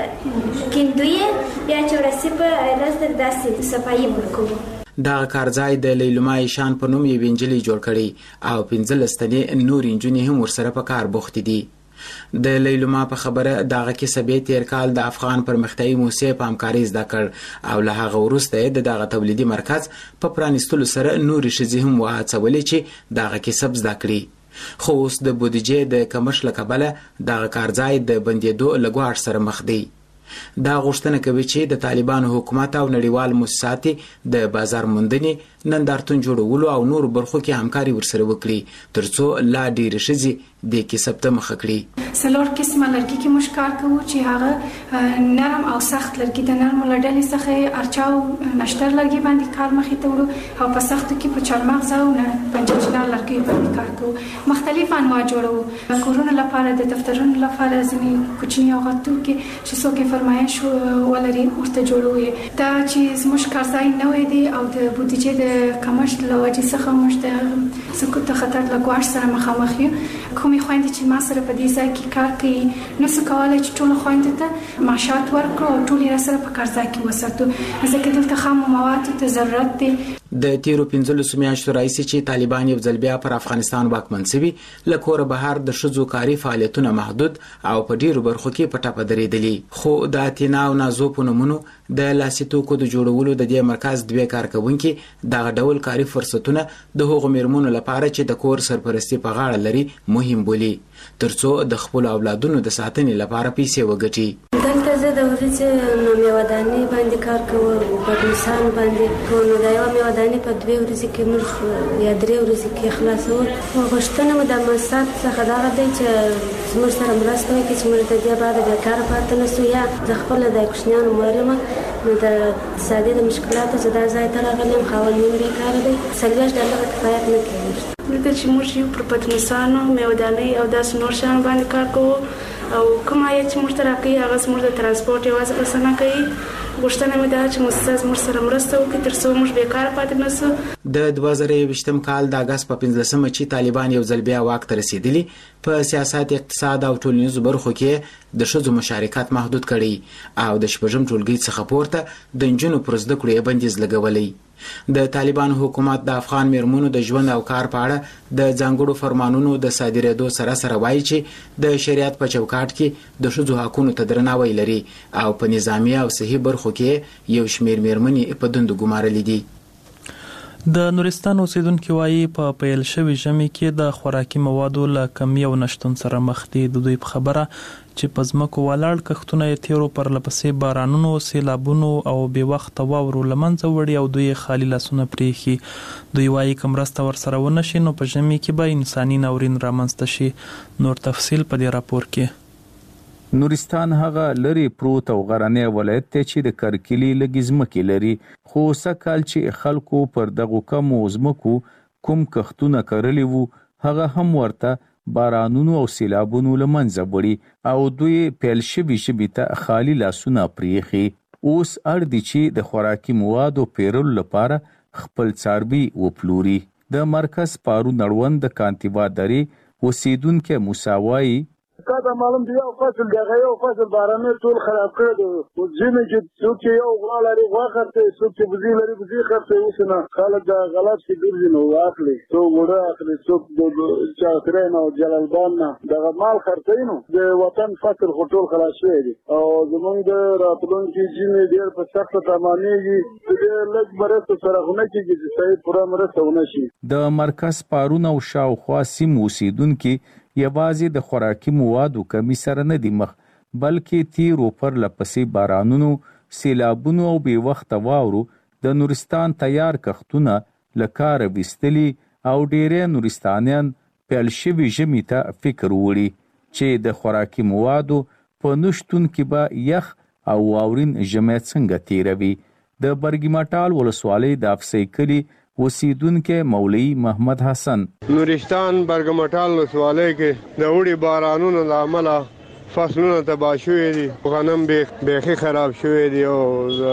کیندوی، بیا چوراسي په لاسته داسې صفایي ورکوو. دا کارځای د لیلما ایشان په نوم یو انجلۍ جوړ کړي او 15 تنې نور انجونې هم ورسره په کار بوخت دي. د لیلما په خبره دغه کسب تیر کال د افغان پرمختیایي موسسې په همکارۍ زده کړ او له هغه وروسته دغه تولیدي مرکز په پرانیستلو سره نور ښځې هم وهڅولې چې دغه کسب زده کړي. خو اوس د بودیجې د کمښت له کبله دغه کارځای د بندېدو له ګواښ سره مخ دی. دا غوښتنه کوي چې د طالبانو حکومت او نړیوال مؤسسات د بازار موندنې نندارتون جوړولو او نور برخو کې همکاري ورسره وکړي ترڅو لا ډېر ښځې د کسب ته مخه کړي. څلور قسمه لرګي کې موږ کار کوو چې هغه نرم او سخت لرګي د نرم لړلې څخه ارچا او نشتر لرګي باندې کار مخې ته وړو او په سختو کې په چارمغز او پنجشیر لرګي باندې کار کوو. مختلف انواع جوړو، کورونو لپاره، د دفترونو لپاره، ځینې کوچني او غټ توکي چې څوک فرمایش ولري ورته جوړوي. دا چې زموږ کارځای نوی دی او د بودیجې د کمښت له وجې څخه موږ د سقوط خطر له ګواښ سره مخامخ یو. کومې خویندې چې ما سره په دې ځای کې کار کوي نسو کولی چې ټولو خویندو ته معاشات ورکړو او ټول یې راسره په کارځای کې وساتو ځکه دلته خامو موادو ته ضرورت دی. د تیرو 15 میاشتو راهیسې چې طالبان یو ځل بیا پر افغانستان واکمن شوي له کوره بهر د ښځو کاري فعالیتونه محدود او په ډیرو برخو کې په ټپه درېدلي. خو د اتینا او نازو په نومونو د لاسي توکو د جوړولو د دې مرکز دوه کارکونکي دغه ډول کاري فرصتونه د هغو میرمنو لپاره چې د کور سرپرستی په غاړه لري مهم بولي ترڅو د خپل اولادونو د ساتنې لپاره پیسې وګټي. دلته زه د ورځې میوه‌دانۍ باندې کار کوم، په انسان باندې نو دا یو میوه‌دانۍ په 2 ورځې کې موږ یا 3 ورځې کې خلاصو. غوښتنه مو د مسات څخه دا دی چې موږ سره مرسته وکړي چې موږ د دې بعد د کار پاتې نشو یا د خپل د کوچنیانو مورمه نو د اقتصادي د مشکلاتو چې دا ځای ته راغلم خاوندین بیکار دی $40 کفایت نه کوي. دلته چې موږ یو پر پتنسانو میوه‌دانۍ او داس نور شان باندې کار کوو او کوم چې موږ ته راکوي هغه موږ د ترانسپورت یوازې بس نه کوي. غوښتنه مې ده چې مؤسسه موږ سره مرسته وکړي ترڅو موږ بیکاره پاتې نشو. د 2020م کال د اگست په 15مه چې طالبان یو ځل بیا واک ته رسیدلی په سیاست، اقتصاد او ټولنیزو برخو کې د ښځو مشارکت محدود کړي او د شپږم ټولګي څخه پورته د نجونو پر زده کړو یې بندیز لګولی. د طالبان حکومت د افغان میرمنو د ژوند او کار په اړه د ځانګړو فرمانونو د صادرېدو سره وایي چې د شریعت په چوکاټ کې د ښځو حقونو ته درناوی لري او په نظامی او صحي برخو کې یو شمېر میرمنې په دندو ګمارلې دي. د نورستان اوسیدونکو وایي په پیل شوی ژمي کې د خوراکي موادو له کمی او نشتون سره مخ دي. د دوی په خبره چې په ځمکو ولاړ کښتونه یې تیرو پر لپسې بارانونو، سیلابونو او بې وخته واورو له منځه وړي او دوی خالي لاسونه پرېښي. دوی وایي که مرسته ورسره ونه شي نو په ژمي کې به انساني ناورین رامنځته شي. نور تفصیل په دې راپور کې. نورستان هغه لري پروت او غرنی ولایت ته چې د کرکلی لګي ځمکې لري، خو سکهال چې خلکو پر دغه کمو ځمکو کوم کښتونه کرلی وو هغه هم ورته بارانونو او سیلابونو له منځه وړي او دوی پیل شوي ته خالي لاسونه پرېښي. اوس اړ دي چې د خوراکي موادو پیرلو لپاره خپل څاروي وپلوري. د مرکز پارون اړوند د کانتیوا درې اوسیدونکی موسی وایي دا معلوم دی یو فصل دغه یو فصل بارانه ټول خراب کړی دی. ځینې چې څوک یو غوا لري غوا خرڅوي، څوک چې بزي لري بزي خرڅوي. اوس نه خلک د غلط شي ګرځي نو واخلي، څوک وړه اخلي، څوک د چاکرین او جلالبان نه دغه مال خرڅوي. نو د وطن فصل خو ټول خلاص شوی دی او زمونږ د راتلونکي ځینې ډېر په سخته تمامېږي. ډېر لږ مرسته سره خو نه کېږي چې صحیح پوره مرسته ونه شي. د مرکز پارون او شاوخوا سیمو اوسیدونکي یوازې د خوراکي موادو کمی سره نه دي مخ، بلکې تیرو پر لپسې بارانونو، سیلابونو او بې وخته واورو د نورستان تیار کښتونه له کاره ویستلي او ډېری نورستانیان پیل شوي ژمي ته فکر وړي چې د خوراکي موادو په نشتون کې به یخ او واورین ژمی څنګه تیروي. د برګمټال ولسوالۍ د افسۍ کلي اوسیدونکی مولوي محمد حسن نورستان برګمټال ولسوالۍ کې د وړي بارانونو له امله فصلونه تباه شوي دي، غنم بیخي خراب شوي دي او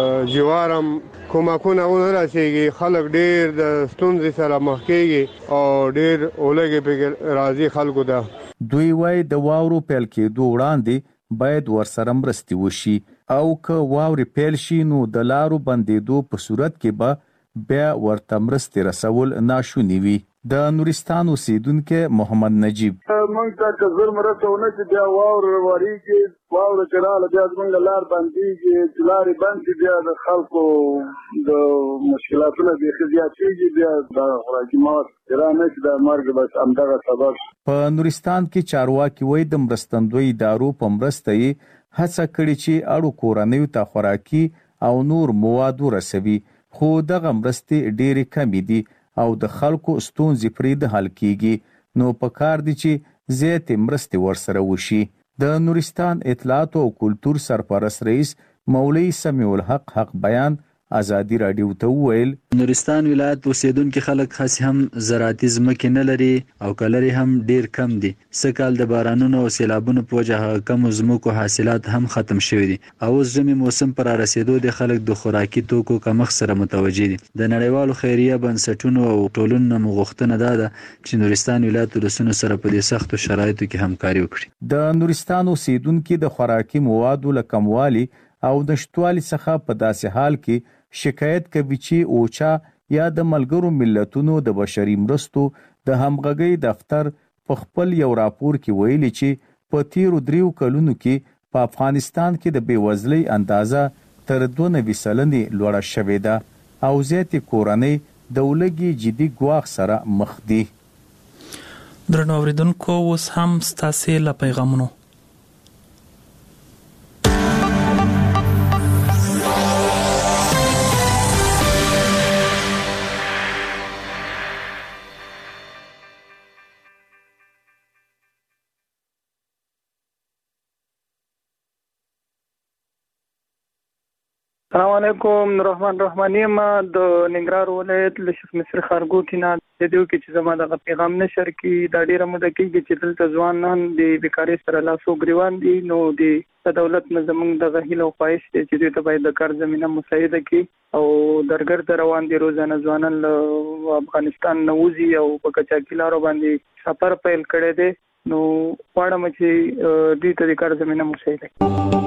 جوارم کومکونه ونه رسیږي. خلک ډېر د ستونزې سره مخ کېږي او ډېر اولګې پکې راځي خلکو ته. دوی وایي د واورو پیل کېدو وړاندې باید ورسره مرستې وشي او که واورې پیل شي نو د لارو بندېدو په صورت کې به بیا ورته مرستې رسول ناشوني وي. د نورستان اوسیدونکی محمد نجیب موږ ته که زر مرسته ونه شي بیا واوره وریږي، واوره چې راغله بیا زموږ لار بندېږي، چې لارې بند شي بیا د خلکو د مشکلاتونه بیخي زیاتېږي، بیا د خوراکي مواد را نه شي د مرګ بس همدغه سبب. په نورستان کې چارواکي وایي د مرستندوی ادارو په مرسته یې هڅه کړې چې اړو کورنیو ته خوراکي او نور مواد ورسوي، خو دغه مرستې ډېرې کمې دي او د خلکو ستونزې پرې د حل کیږي. نو پکار دي چې زیاتې مرستې ورسره وشي. د نورستان اطلاعات او کلتور سرپرست رئیس مولوي سمیع الحق حق بیان ازادي رادیو ته وویل نورستان ولایت اوسیدونکو خلک خاص هم زراعتي ځمکې نه لري او کلري هم ډیر کم دي. سکهال د بارانونو او سیلابونو په وجه کم ځمکو حاصلات هم ختم شوي دي او اوس ژمي موسم پر رسیدو د خلک د خوراکي توکو کمښت سره متوجه دي. د نړیوالو خیریه بنسټونو او ټولنو مغوښتنه ده چې نورستان ولایت ولسونو سره په دې سختو شرایطو کې همکاري وکړي. د نورستان اوسیدونکو د خوراکي موادو له کموالي او نشټوالي څخه په داسې حال کې شکایت کوي چې اوچا یا د ملګرو ملتونو د بشري مرستو د همغږۍ دفتر په خپل یو راپور کې ویلي چې په تیرو 3 کلونو کې په افغانستان کې د بېوزلۍ اندازه تر 92% لوړه شوې ده او زیاتې کورنۍ د ولګي جدي ګواښ سره مخ دي. درنو اوریدونکو اوس هم ستاسو له پیغامونو السلام علیکم رحمان رحمانی ما د ننګرهار ولایت له شیخ مصر خارګوټی نه د دې کې چې زما د پیغام نشر کې د ډیره موده کې چې دلته ځوانان د بیکاری سره لاسو ګریوان دي نو د دولت نه زموږ د غهیل او خواهش چې دوی ته باید د کار زمينه مساعده کړي او درګرد روان دي روزانه ځوانان له افغانستان نه وځي او په کچاکي لارو باندې سفر پیل کړي دي نو پاړم چې دوی ته د کار زمينه مساعده کړي.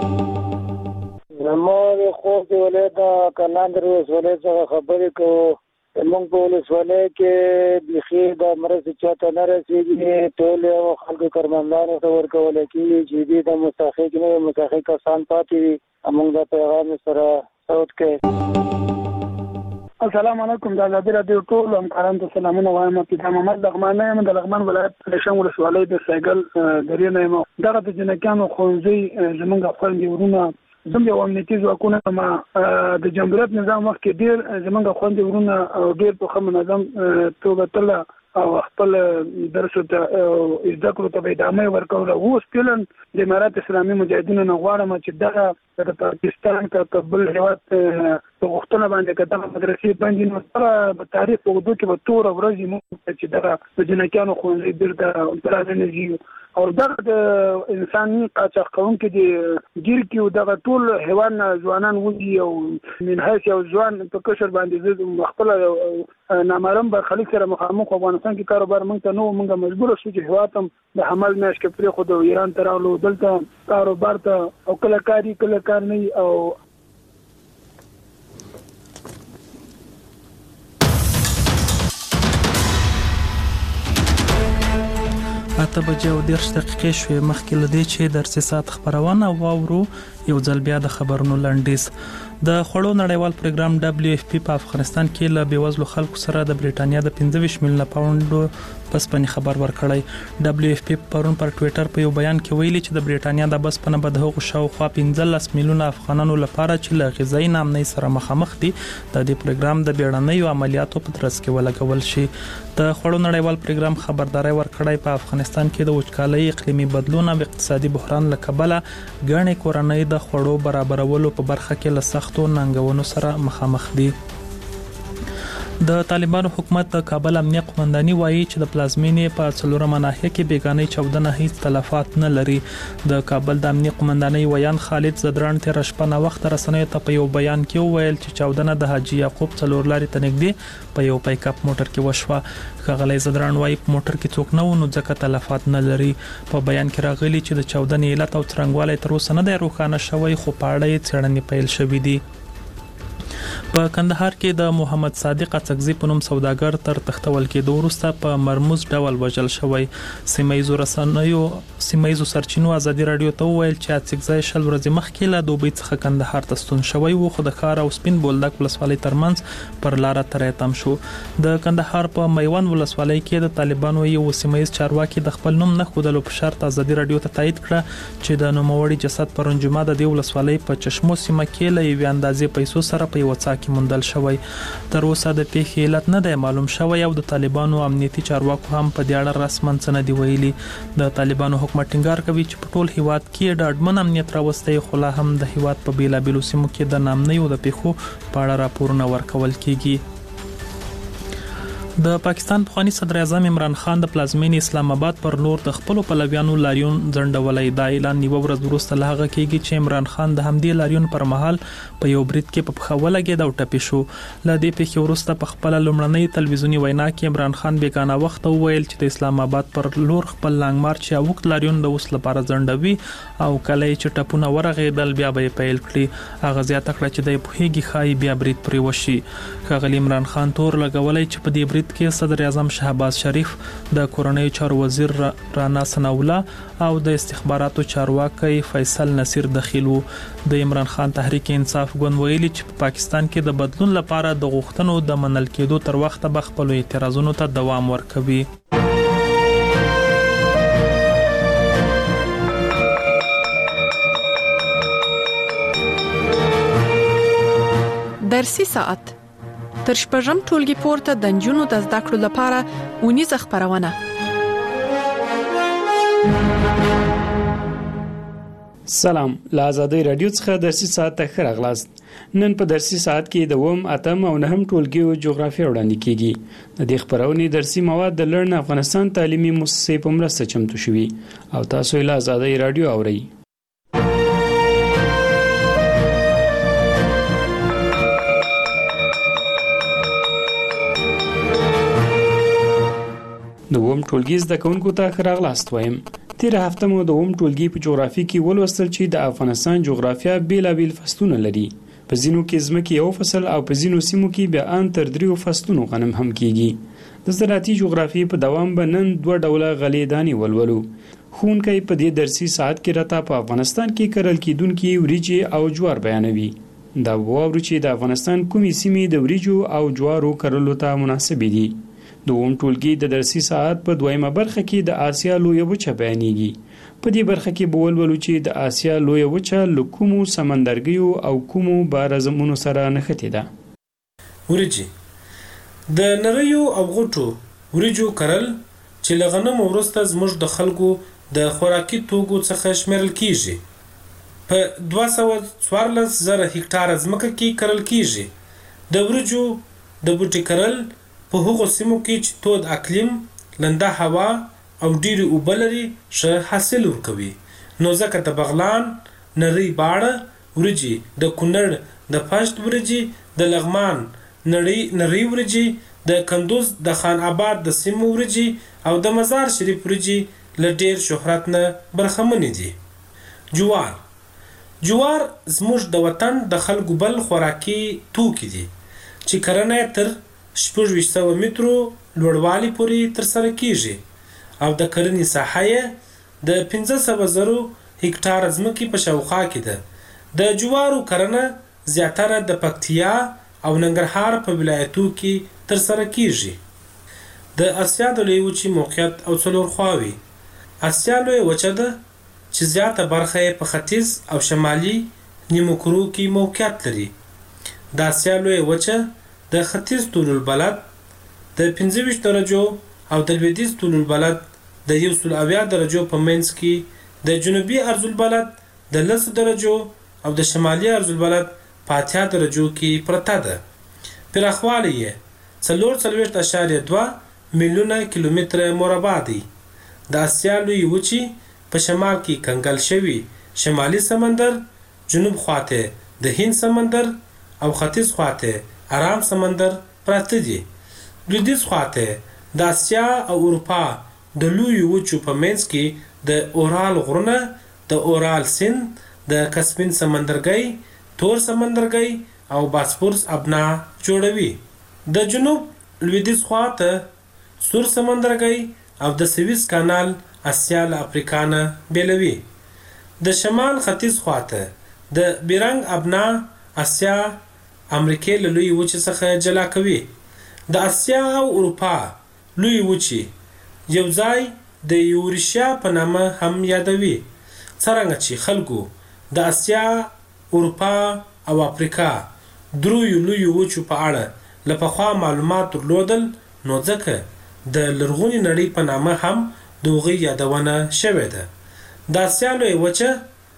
زموږ خو د ولایت کلاندر ولایت څخه خبرې کوو موږ په ولسوالۍ کې بخي د مرستې چاته نه رسېږي ټول خلکو کارمندانو ته ورکول کېږي چې د مستحق نه مستحق کسان پاتې وي موږ د پیغام سره صوت کوي. السلام علیکم د آزادي رادیو ټول همکارانو ته سلامونه وایم. پیدا محمد لغمان یم د لغمان ولایت پرشم ولسوالۍ د سایګل درې نه یم. دغه د جنکانو خوندې زمونږ خوندې ورونه زموږ یو امنیتي ځواکونه ما د جمهوریت نظام وخت کې ډېر زمونږ خوندې ورونه او ډېر په منظم توګه تل او خپل درس ته زده کړو ته ادامه ورکول. اوس فعلا د امارات اسلامي مجاهدینو نه غواړم چې دغه د پاکستان کا بل هیواد په غوښتنه باندې کده مدرسې باندې نو سره په تاریخ په دوه کې به تور ورځې مو چې دغه د جنکانو خوندې بیرته پرانیږي او دغه د انساني قاچاق کوونکو د ګیر کې دغه ټول حیوان ځوانان وږي او من حیث یو ځوان په کشر باندې خپل نامعلوم برخلیک سره مخامخ افغانستان کې کاروبار موږ ته نو موږ مجبور شو چې هواتم د حمل میاش کې پرې خو د ایران ته راغلو دلته کاروبار ته او کله کار نه او اته بجې او 10 دقیقې شوې مخکې لدې چې درسي سات خبرونه واورو یو ځل بیا د خبرونو لنډیز. د خړو نړیوال پروګرام WFP په افغانستان کې له بیوزلو خلکو سره د بریټانیا د 25 میلیونه پاونډ پسپنی خبر ورکړی. WFP پرون پر ټوئیټر په یو بیان کې ویلي چې د بریټانیا د بسپنه به د هغو شاوخوا 15 میلیونه افغانانو لپاره چې له غذایی نامنۍ سره مخامخ دي د دې پروګرام د بیړنیو عملیاتو په ترڅ کې ولګول شي. د خړو نړیوال پروګرام خبرداري ورکړی په افغانستان کې د وچکالۍ اقلیمي بدلون او اقتصادي بحران له کبله ګڼې کورنۍ د خړو برابرولو په برخه کې له سختو ننګونو سره مخامخ دي. د طالبانو حکومت د کابل امنیه قومنداني وایي چې د پلازمینې په څلورمه ناحیه کې بیګانۍ چاودنه هیڅ تلفات نه لري. د کابل د امنیه قومنداني ویان خالد زدران تیر شپه وخت رسنیو ته په یو بیان کې وویل چې چاودنه د حاجی یعقوب څلور لارې ته نږدې په یو پیک اپ موټر کې وشوه. ښاغلی زدران وایي په موټر کې څوک نه و نو ځکه تلفات نه لري. په بیان کې راغلي چې د چاودنې علت او څرنګوالی تر اوسه نه دی روښانه شوی خو په اړه یې څېړنې پیل شوې دي. په کندهار کې د محمد صادق اڅکزي په نوم سوداګر تر تختول کېدو وروسته په مرموز ډول وژل شوی. سیمایزو سرچینو آزادي رادیو ته وویل چې اڅکزي شل ورځې مخکې له دوبۍ څخه کندهار ته ستون شوی و خو د ښار او سپین بولدک ولسوالۍ ترمنځ پر لاره ترې تم شو. د کندهار په میوند ولسوالۍ کې د طالبانو یو سیمایز چارواکي د خپل نوم نه ښودلو په شرط آزادي رادیو ته تایید کړه چې د نوموړي جسد پرون جمعه د دې ولسوالۍ په چشمو سیمه کې له یوې اندازې پیسو سره په یو څا کې موندل شوی. تر اوسه د پیښې علت نه دی معلوم شوی او د طالبانو امنیتي چارواکو هم په دې اړه رسماً څه نه دی ویلي. د طالبانو حکومت ټینګار کوي چې په ټول هیواد کې ډاډمن امنیت راوستی خو لا هم د هیواد په بیلابیلو سیمو کې د نامنیو د پیښو په اړه راپورونه ورکول کیږي. د پاکستان پخوانی صدر اعظم عمران خان د پلازمینې اسلام آباد پر لور د خپل پلویانو لاریون ځنډولای. دا اعلان نیو ورځ وروسته له هغه کېږي چې عمران خان د همدې لاریون پر مهال په یو برید کې په پښه ولګېد او ټپي شو. له دې پیښې وروسته په خپل لومړنۍ تلویزیونی وینا کې عمران خان بیګانه وخت وویل چې د اسلام آباد پر لور خپل لانګ مارچ یا وخت لاریون د اوس لپاره ځنډوي او کله چې ټپونه ورغېدل بیا به پیل کړي. هغه زیاته کړه چې د پوهیږي خای بیا برید پرې وشي. ښاغلی عمران خان تور لګولای چې په دې برید کې صدر اعظم شهباز شریف د کورنۍ چارو وزیر رانا ثناءالله او د استخباراتو چارواکي فیصل نصیر دخیل وو. د عمران خان تحریک انصاف ګوند ویلي چې په پاکستان کې د بدلون لپاره د غوښتنو د منل کېدو تر وخته به خپل اعتراضونو ته دوام ورکوي. درسي ساعت تر شپږم ټولګي پورته د نجونو د زده کړو لپاره اونیزه خبرونه. سلام، له آزادۍ رادیو څخه درسي ساعت ته ښه راغلاست. نن په درسي ساعت کې د 9 اتم او 9 ټولګیو جغرافیه وړاندې کیږي. د دې خبرونې درسي مواد د لړن افغانستان تعلیمي مؤسسې په مرسته چمتو شوي او تاسو له آزادۍ رادیو اورئ. د 9 ټولګي زده کوونکو ته ښه راغلاست وایم. تیر هفته مو د 9 ټولګي په جغرافي کې ولوستل چې د افغانستان جغرافیه بیلابیل فصلونه لري. په ځینو کې ځمکې یو فصل او په ځینو سیمو کې بیا ان تر 3 فصلونو غنم هم کیږي. د زراعتي جغرافي په دوام به نن 2 ډوله غلې دانې ولولو. ښوونکی په دې درسي ساعت کې راته په افغانستان کې کرل کېدونکي وریجې او جوار بیانوي. دا واورو چې د افغانستان کومې سیمې د وریجو او جوارو کرلو ته مناسبې دي. د 9 ټولګي د درسي ساعت په دویمه برخه کې د آسیا لویه وچه بیانېږي. په دې برخه کې به ولولو چې د آسیا لویه وچه له کومو سمندرګیو او کومو بارزمونو سره نښتې ده. وریجې د نریو او غټو وریجو کرل چې له غنمو وروسته زموږ د خلکو د خوراکي توکو څخه شمیرل کیږي. په 214,000 هکټاره ځمکه کې کرل کیږي. د وریجو د بوټي کرل په هغو سیمو کې چې تود اقلیم، لنده هوا او ډیرې اوبه لري ښه حاصل ورکوي. نو ځکه د بغلان، نری باړه وریجې، د کونړ د پشت وریجې، د لغمان نری وریجې، د کندوز د خان آباد د سیمو وریجې او د مزار شریف وریجې له ډیر شهرت نه برخمنې دي. جوار زموږ د وطن د خلکو بل خوراکي توکي دي چې کرنه تر 2600 مترو لوړوالي پورې ترسره کیږي او د کرنې ساحه یې د 500,000 هکټاره ځمکې په شاوخوا کې ده. د جوارو کرنه زیاتره د پکتیا او ننګرهار په ولایتو کې ترسره کیږي. د اسیا د لویې وچې موقعیت او څلور خواوې. اسیا لویه وچه ده چې زیاته برخه یې په ختیځ او شمالي نیمو کرو کې موقعیت لري. د اسیا لویه وچه د ختیځ طول البلد د 25 درجو او د لویدیځ طول البلد د 170 درجو په منځ کې، د جنوبي عرض البلد د 10 درجو او د شمالي عرض البلد په 80 درجو کې پرته ده. پراخوالی یې 4.2 میلیونه کیلومتر مربع دی. د اسیا لویې وچې په شمال کې کنګل شوي شمالي سمندر، جنوب خواته د هند سمندر او ختیځ خواته آرام سمندر پراته دي. لویدیځ خواته د اسیا او اروپا د لویو وچو په منځ کې د اورال غرونه، د اورال سیند، د کسپین سمندرګي، تور سمندرګي او باسفورس ابنا جوړوي. د جنوب لویدیځ خواته سور سمندرګي او د سویس کانال اسیا له افریقا نه بیلوي. د شمال ختیځ خواته د بیرنګ ابنا اسیا امریکای له لوی وچې څخه جلا کوي. د اسیا او اروپا لوی وچې یو ځای د یوریشیا په نامه هم یادوي. څرنګه چې خلکو د اسیا، اروپا او افریقا دریو لوی وچو په اړه له پخوا معلومات درلودل، نو ځکه د لرغونې نړۍ په نامه هم د هغوی یادونه شوې ده. د اسیا لوی وچه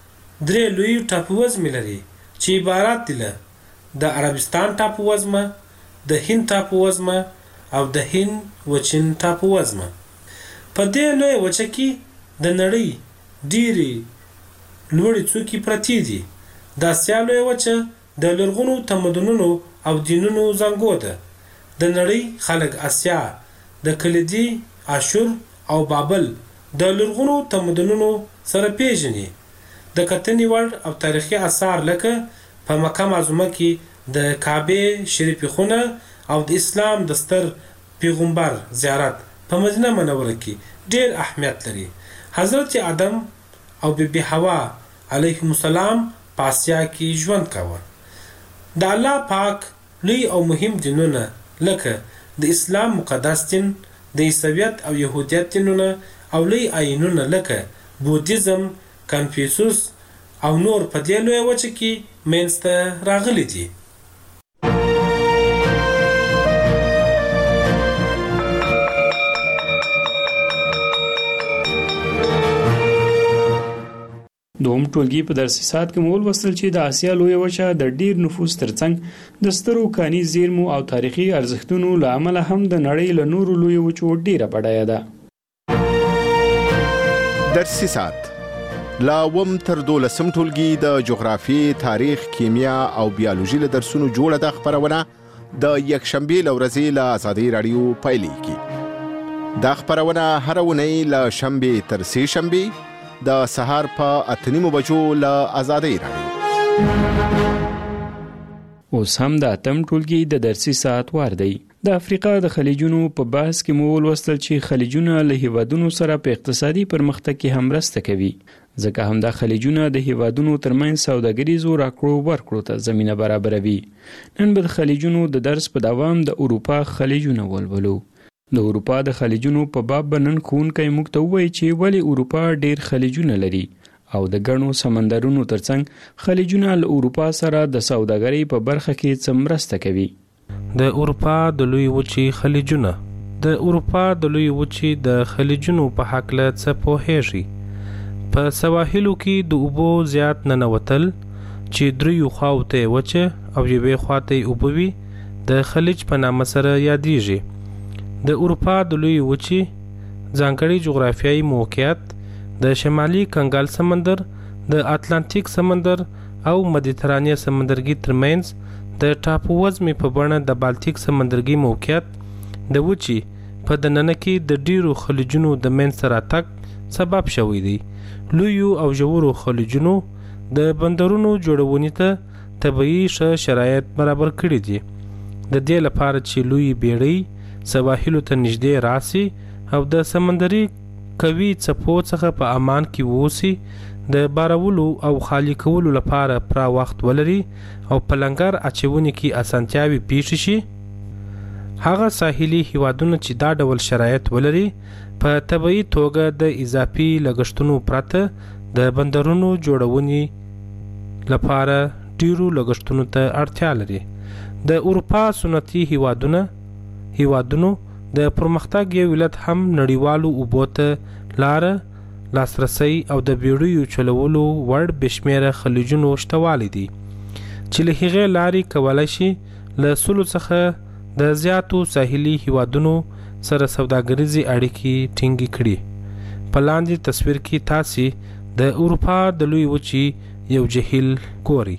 3 لوی ټاپووزمې لري چې عبارت دي له د عربستان ټاپووزمه، د هند ټاپووزمه او د هند وچین ټاپووزمه. په دې لوی وچه کې د نړۍ ډېرې لوړې څوکې پرتې دي. د اسیا لوی وچه د لرغونو تمدنونو او دینونو زانګو ده. د نړۍ خلک اسیا د کلیدي، اشور او بابل د لرغونو تمدنونو سره پیژني. د کتنې وړ او تاریخي آثار لکه په مکه معظمه کې د کعبه شریفه خونه او د اسلام د ستر پیغمبر زیارت په مدینه منوره کې ډېر اهمیت لري. حضرت آدم او بیبي حوا علیهم السلام په اسیا کې ژوند کاوه. د الله پاک لوی او مهم دینونه لکه د اسلام مقدس دین، د عیسویت او یهودیت دینونه او لوی آیینونه لکه بودیزم، کنفیوسوس او نور په دې لویه وچه کې منځته راغلي دي. دوم ټولګي په درسي ساعت کې مول وصل چې د آسیا لوی وچه د ډیر نفوس ترڅنګ د سترو کاني زیرمو او تاریخي ارزښتونو له امله هم د نړۍ له نورو لوی وچو ډیره بډایه ده. درسي ساعت لا وم تر 12 ټولګي د جغرافي، تاریخ، کیمیا او بیولوژي له درسونو جوړه د خبرونه د یکشنبه لورځي له آزادۍ رادیو پایلیږي. دا خبرونه هر اونۍ له شنبه تر سه شنبه د سهار په 8:30 بجو له آزادۍ رادیو. اوس هم د اتم ټولګي د درسي ساعت وار دی. د افریقا د خلیجونو په بحث کې مو ولوستل چې خلیجونه له هیوادونو سره په اقتصادي پرمختګ کې هم مرسته کوي، ځکه هم د خلیجونه د هیوادونو ترمنځ سوداګریزو راکړو ورکړو ته زمينه برابروي. نن به د خلیجونو د درس په دوام د اروپا خلیجونه ولولو. د اروپا د خلیجونو په باب بنن ښوونکی موږ ته وایي چې ولې اروپا ډیر خلیجونه لري او د ګڼو سمندرونو ترڅنګ خلیجونه له اروپا سره د سوداګرۍ په برخه کې څه مرسته کوي. د اروپا د لوی وچی خلیجونه د اروپا د لوی وچی د خلیجونو په حق له څه پوهیږي. په سواحلو کې د اوبو زیات ننوتل چې دریو خواوته وچه او یوې خواته اوبوي د خلیج په نامه سره یادېږي. د اروپا د لوی وچی ځانګړي جغرافیایي موقعیت د شمالي کنګال سمندر، د اتلانتیک سمندر او مدیترانې سمندرګي ترمنځ د ټاپو وزمې په بڼه د بالتیک سمندرګي موقعیت د وچی په دننه کې د ډیرو خلیجونو د منځ راتګ سبب شوی دی. لویو او ژورو خلیجونو د بندرونو جوړونې ته طبیعي شرایط برابر کړي دي، د دې لپاره چې لوی بیړۍ سواحلو ته نږدې راسي او د سمندري قوي څپو څخه په امان کې ووسی، د بارولو او خالی کولو لپاره پرا وخت ولري او په لنګر اچونې کې اسانتیاوي پیښ شي. هغه ساحلي هیوادونه چې دا ډول شرایط ولري په طبیعي توګه د اضافي لګښتونو پرته د بندرونو جوړونې لپاره ډیرو لګښتونو ته اړتیا لري. د اروپا سنتي هیوادونو د پرمختګ یو علت هم نړیوالو اوبو ته لاره، لاسرسي او د بیړیو چلولو وړ بشمیره خلیجونو شتوالی دي چې له هغې لارې کولی شي له سلو څخه د زیاتو ساحلي هیوادونو سره سوداګریزي اړیکې ټینګې کړي. په لاندې تصویر کې تاسې د اروپا د لوی وچی یو جهیل ګورئ.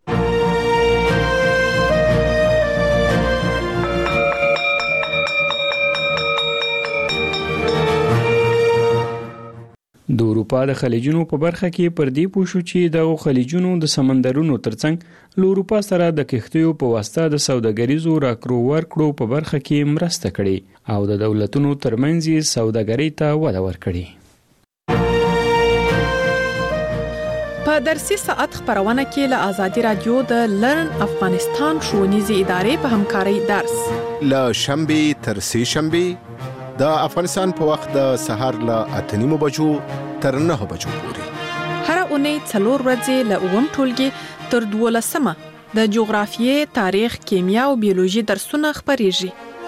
د اروپا د خلیجونو په برخه کې پر دې پوه شو چې د خلیجونو د سمندرونو ترڅنګ له اروپا سره د کښتیو په واسطه د سوداګریزو راکړو ورکړو په برخه کې مرسته کړې او د دولتونو ترمنځ یې سوداګرۍ ته وده ورکړې. په درسي ساعت خبرونه کې له آزادي رادیو د لرن افغانستان ښوونیزې ادارې په همکارۍ درس له شنبه تر سه شنبه د افغانستان په وخت د سهار له 8:30 بجو تر 9 بجو پورې. هر اونۍ 4 ورځې له اووم ټولګي تر 12مه د جغرافیې، تاریخ، کیمیا او بیولوژي درسونه خبرېږي.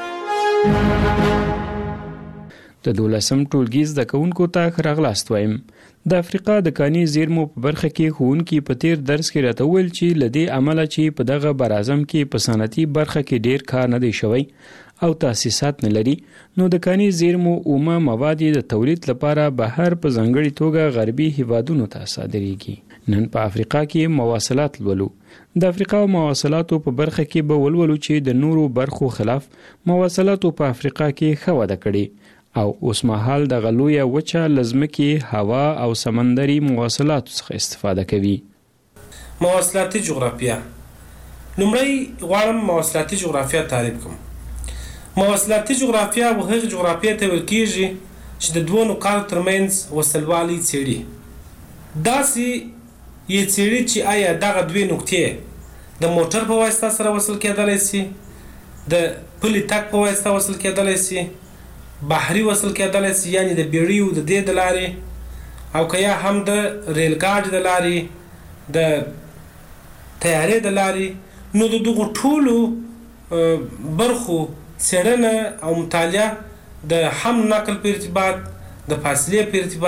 د 12م ټولګي زده کوونکو ته راغلاست وایم. د افریقا د کاني زیرمو په برخه کې ښوونکي په تیر درس کې راته ویل چې له دې عمله چې په دغه برازم کې په صنعتي برخه کې ډیر کار نه دی شوی او تاسیسات نه لري، نو د کاني زیرمو اومه مواد د تولید لپاره بهر په ځانګړي توګه غربي هیوادونو ته صادریږي. نن په افریقا کې مواصلات لولو. د افریقا مواصلاتو په برخه کې به ولولو چې د نورو برخو خلاف مواصلاتو په افریقا کې ښه وده کړې او اوس مهال د غلویه وچه لزمکی هوا او سمندري مواصلاتو څخه استفاده کوي. مواصلاتي جغرافیه. لومړی غواړم مواصلاتي جغرافیه تعریف کوم. مواصلاتي جغرافیه هغه جغرافیه ته ویل کېږي چې د دوه نقاطو ترمنځ وصلوالي څېړي. داسې یې څېړي چې آیا دغه دوه نقطې د موټر په واسطه سره وصل کېدلی شي، د پلي تګ په واسطه وصل کېدلی شي، بحري وصل کېدلی شي، یعنی د بیړیو د دې د لارې، او که یا هم د ریل ګاډي د لارې، د طیارې د لارې. نو د دغو ټولو برخو څېړنه او مطالعه د حمل نقل په ارتباط، د فاصلې په ارتباط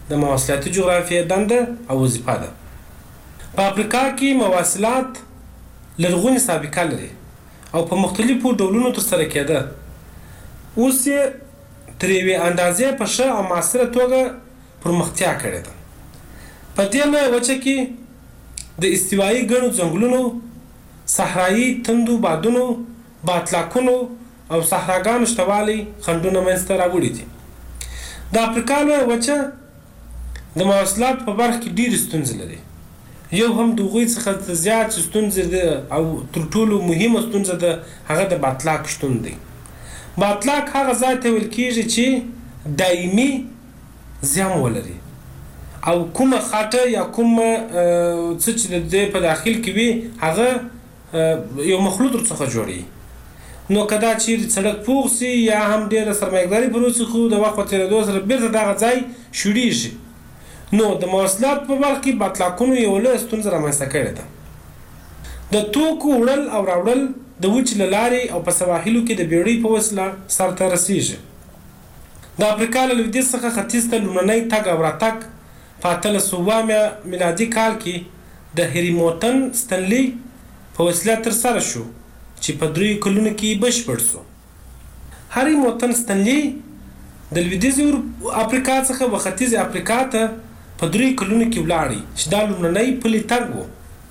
د مواصلاتي جغرافیه دنده او وظیفه ده. په افریقا کې مواصلات لرغونې سابقه لري او په مختلفو ډولونو ترسره کېده. اوس یې تر یوې اندازې په ښه او معاصره توګه پرمختیا کړې ده. په دې لویه وچه کې د استوایي ګڼو ځنګلونو، صحرایي تندو بادونو، باطلاقونو او صحراګانو شتوالی خنډونه منځته راوړي دي. د افریقا لویه وچه د مواصلات په برخه کې ډېرې ستونزې لري. یو هم د هغوی څخه زیات ستونزې ده او تر ټولو مهمه ستونزه ده هغه د باطلاق شتون دی. باطلاق هغه ځای ته ویل کېږي چې دایمي زیان ولري او کومه خاطه یا کومه څه چې د دې په داخل کې وي هغه یو مخلوط ورڅخه جوړي. نو که دا چیرې سړک پوخ سي یا هم ډېره سرمایه‌داري پر وسي خو د وخت په تېرېدو سره بېرته دغه ځای شوړېږي. نو د مواصلات په برخه کې باطلاقونو یو لویه ستونزه رامنځته کړې ده. د توکو وړل او راوړل د وچې له لارې او په سواحلو کې د بېړۍ په وسیله سرته رسېږي. د افریقا له لویدیځ څخه ختیځ ته لومړنی تګ او راتګ په 1800 میلادي کال کې د هریموتن ستنلي په وسیله ترسره شو چې په 3 کلونو کې بشپړ شو. هریموتن ستنلي د لویدیځې افریقا څخه و ختیځې افریقا ته په 3 کلونو کې ولاړی چې دا لومړنی پلي تګ و.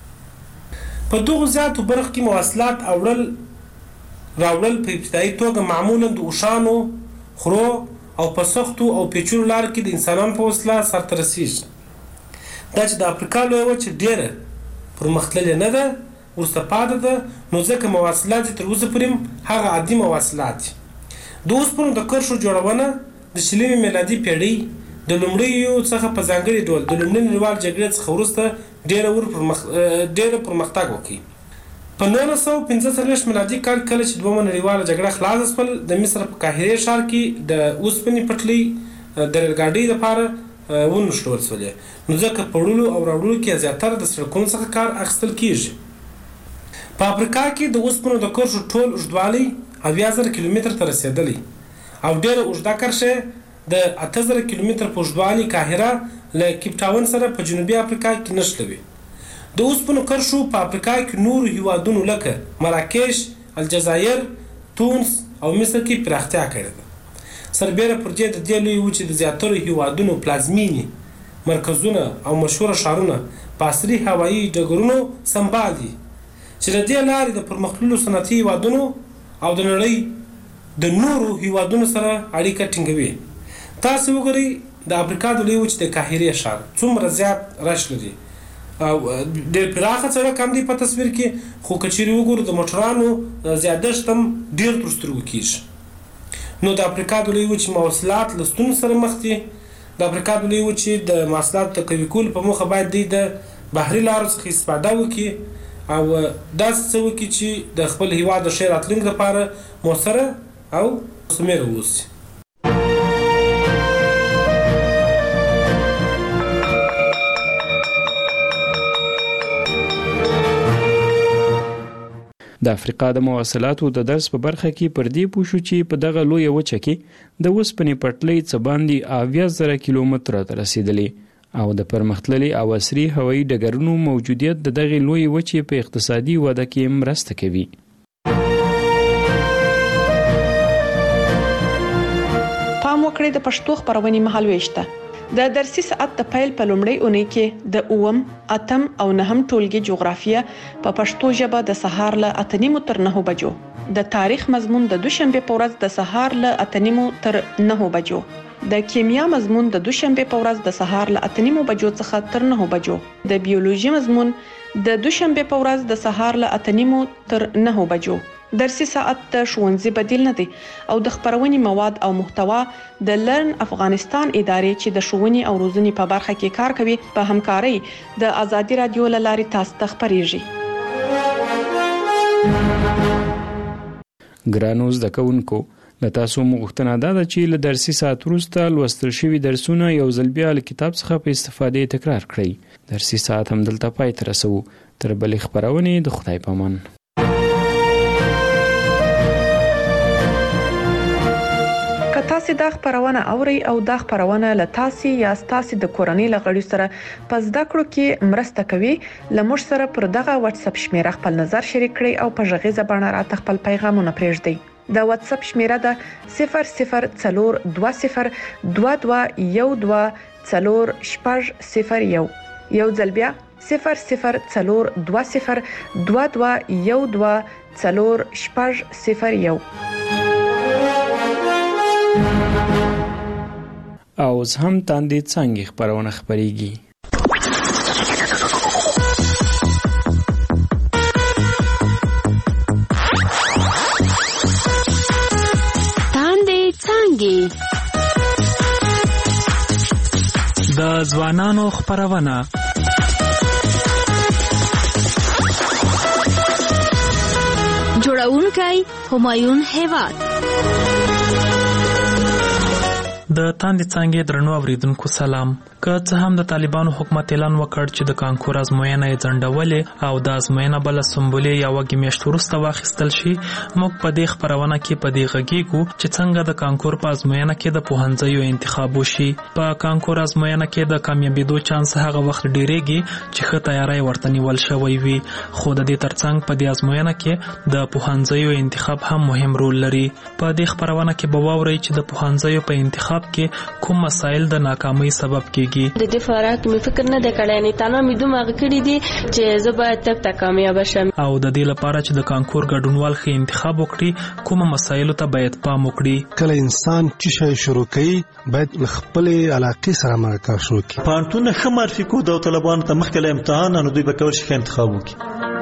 په دغو زیاتو برخو کې مواصلات راوړل په ابتدایي توګه معمولا د اوښانو، خرو او په سختو او پیچلو لارو کې د انسانانو په وسیله سرته رسېږي. دا چې د افریقا لویه وچه ډېره پرمختللې نه ده، وروسته پاتې ده، نو ځکه مواصلات یې تر اوسه پورې هغه عادي مواصلات دي. د اوسپنو د کرښو جوړونه د شلمې میلادي پیړۍ د لومړیو څخه په ځانګړي ډول د لومړۍ نړیوال جګړې څخه وروسته ډېره پرمختګ وکړي. په 1945 میلادي کال کله چې دویمه نړیواله جګړه خلاصه شول، د مصر په قاهرې ښار کې د اوسپنې پټلۍ د ریلګاډۍ لپاره ونښلول شولې. نو ځکه په وړلو او راوړلو کې زیاتره د سړکونو څخه کار اخیستل کېږي. په افریقا کې د اوسپنو د کرښو ټول اوږدوالی 80,000 کیلومتر ته رسېدلی او ډېره اوږده کرښه د 8,000 کیلومتر په اوږدوالي قاهره له کیپ ټاون سره په جنوبي افریقا کې نښلوي. د اوسپنو کرښو په افریقا کې نورو هیوادونو لکه مراکش، الجزایر، تونس او مصر کې پراختیا کړې ده. سربیره پر دې د دې لویې وچې د زیاترو هیوادونو پلازمینې، مرکزونه او مشهوره ښارونه په عصري هوایي ډګرونو سمبال دي چې د دې لارې د پرمختللو صنعتي هیوادونو او د نړۍ د نورو هیوادونو سره اړیکه ټینګوي. تاسو وګورئ د افریقا د لویې وچې د قاهرې ښار څومره زیات رش لري او ډېر پراخه سړک هم دی په تصویر کې، خو که چیرې وګورو د موټرانو زیادښت هم ډېر تر سترګو کېږي. نو د افریقا د لویې وچې مواصلات له ستونزو سره مخ دي. د افریقا د لویې وچې د مواصلاتو تقوي کولو په موخه باید دوی د بحري لارو څخه استفاده وکړي او داسې څه وکړي چې د خپل هیواد د ښې راتلونکي لپاره مؤثره او مثمره واوسي. د افریقا د مواصلاتو د درس په برخه کې پر دې پوه شو چې په دغه لویه وچه کې د اوسپنې پټلۍ څه باندې 80,000 کیلومتره ته رسېدلې او د پرمختللي او عصري هوایي ډګرونو موجودیت د دغې لویې وچې په اقتصادي وده کې مرسته کوي. پام وکړئ د پښتو خبرونې مهالويش ته. د درسي ساعت د پیل په لومړۍ اونۍ کې د 8، 8 او 9 ټولګي جغرافیه په پښتو ژبه د سهار له 8:30 تر 9 بجو، د تاریخ مضمون د دوشنبه په ورځ د سهار له 8:30 تر 9 بجو، د کیمیا مضمون د دوشنبه په ورځ د سهار له 8:30 بجو څخه تر 9 بجو، د بیولوژي مضمون د دوشنبه په ورځ د سهار له 8:30 تر 9 بجو. درسي ساعت د ښوونځي بدیل نه دی او د خبرونې مواد او محتوا د لرن افغانستان ادارې چې د ښوونې او روزنې په برخه کې کار کوي په همکارۍ د آزادي رادیو له لارې تاسو ته خبرېږي. ګرانو زده کوونکو، له تاسو غوښتنه ده چې له درسي ساعت وروسته لوستل شوي درسونه یو ځل بیا له کتاب څخه په استفادې تکرار کړئ. درسي ساعت هم دلته پای ته رسوو. تر بلې خبرونې د خدای په امان. که تاسو تاسو د خبرونه اوري او د خبرونه له تاسو یا تاسو د کورنۍ لغړی سره پس د کړو کې مرسته کوي لمر سره پر دغه واتس اپ شمیره خپل نظر شریک کړئ او په ژغې زبانه راته خپل پیغامونه پرېږدئ د واتس اپ شمیره د 002022124001 یو ځل بیا 002022124001 او هم تاندې څنګه خبرونه خبريږي تاندې څنګه د ځوانانو خبرونه جوړونکي همایون هیواد د تاندې څنګه درنو اوریدونکو سلام که څه هم د طالبانو حکومت اعلان وکړ چې د کانکور ازموینه یې ځنډولې او د ازموینه بل سمبولې یا وګي میاشت وروسته واخیستل شي موږ په دې خبرونه کې په دې غږیږو چې څنګه د کانکور په ازموینه کې د پوهنځیو انتخاب وشي په کانکور ازموینه کې د کامیابیدو چانس هغه وخت ډیریږي چې ښه تیاری ورته نیول شوی وي خو د دې ترڅنګ په دې ازموینه کې د پوهنځیو انتخاب هم مهم رول لري په دې خبرونه کې به واورئ چې د پوهنځیو په انتخاب کې کوم مسایل د ناکامۍ سبب کیږي د دې فرق مې فکر نه د کړای نه تانه مې دومره کړی دي چې زه باید تک کامیاب شم او د دې لپاره چې د کانکور ګډونوال ښه انتخاب وکړي کوم مسایلو ته باید پام وکړي کله انسان چې شي شروع کوي باید خپل علاقې سره مرکه شروع کړي پانتون خمارفي کو د طالبانو ته مخکله امتحان نو دوی به کول شي انتخاب وکړي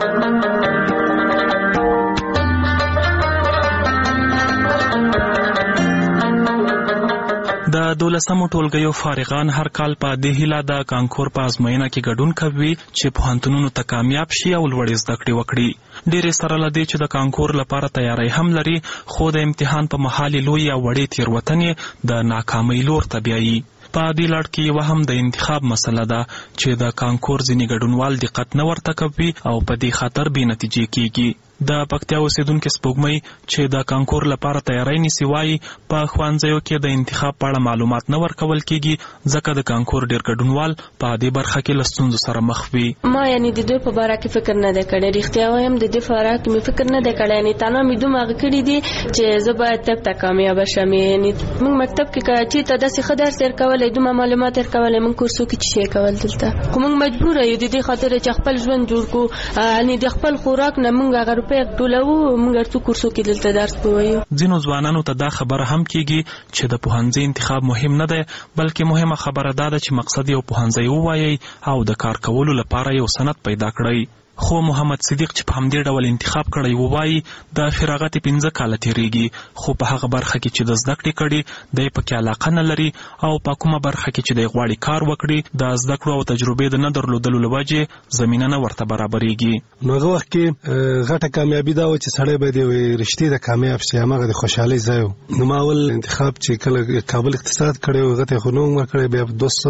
د 12مو ټولګیو فارغان هر کال په دې هیله د کانکور په ازموینه کې ګډون کوي چې پوهنتونونو ته کامیاب شي او لوړې زده کړې وکړي ډېرې سره لدې چې د کانکور لپاره تیاری هم لري خو د امتحان په مهال لوی او وړې تیروتنې د ناکامۍ لور ته بیایي په دې لړ کې یو هم د انتخاب مسله ده چې د کانکور ځینې ګډونوال دقت نه ورته کوي او په دې خاطر بې نتیجې کیږي د پکتیا اوسیدونکو سپوږمۍ چې د کانکور لپاره تیاری نیسي وایي په ښوونځیو کې د انتخاب په اړه معلومات نه ورکول کیږي ځکه د کانکور ډېر ګډونوال په دې برخه کې له ستونزو سره مخ وي ما یعنی د دوی په اړه کې فکر نه دی کړی رښتیا وایم د دې په اړه کې مې فکر نه دی کړی نه تانه مې دومره کړی دي چې زه باید تک کامیاب شم یعنی موږ مکتب کې چې ته د څه خدای سر کولای دومره معلومات تر کولای موږ کورسو کې چې کول دلته کوم مجبور یو د دې خاطر چې خپل ژوند جوړ کو یعنی د خپل خوراک نه موږ غره په ټولو موږ څو کورسو کې دلته درس وایو ځینو ځوانانو ته دا خبره هم کیږي چې د پوهنځي انتخاب مهم نه دی بلکې مهمه خبره ده چې مقصد یو پوهنځي ووایي او د کار کولو لپاره یو سند پیدا کړئ خو محمد صدیق چې په همدې ډول انتخاب کړی وایي د فراغت 15 کال تیریږي خو په هغه برخه کې چې د زده کړې کړي د پکې علاقه نه لري او په کومه برخه کې چې د غواړي کار وکړي د زده کړو او تجربې د نه درلودلو لوجه زمينه نه ورته برابرېږي نو هغه وخت کې غټه کامیابی دا و چې سړی به د رښتې د کامیاب شي هغه د خوشحالي ځای نو ماول انتخاب چې کله کابل اقتصاد کړي غته خنوم کړي بیا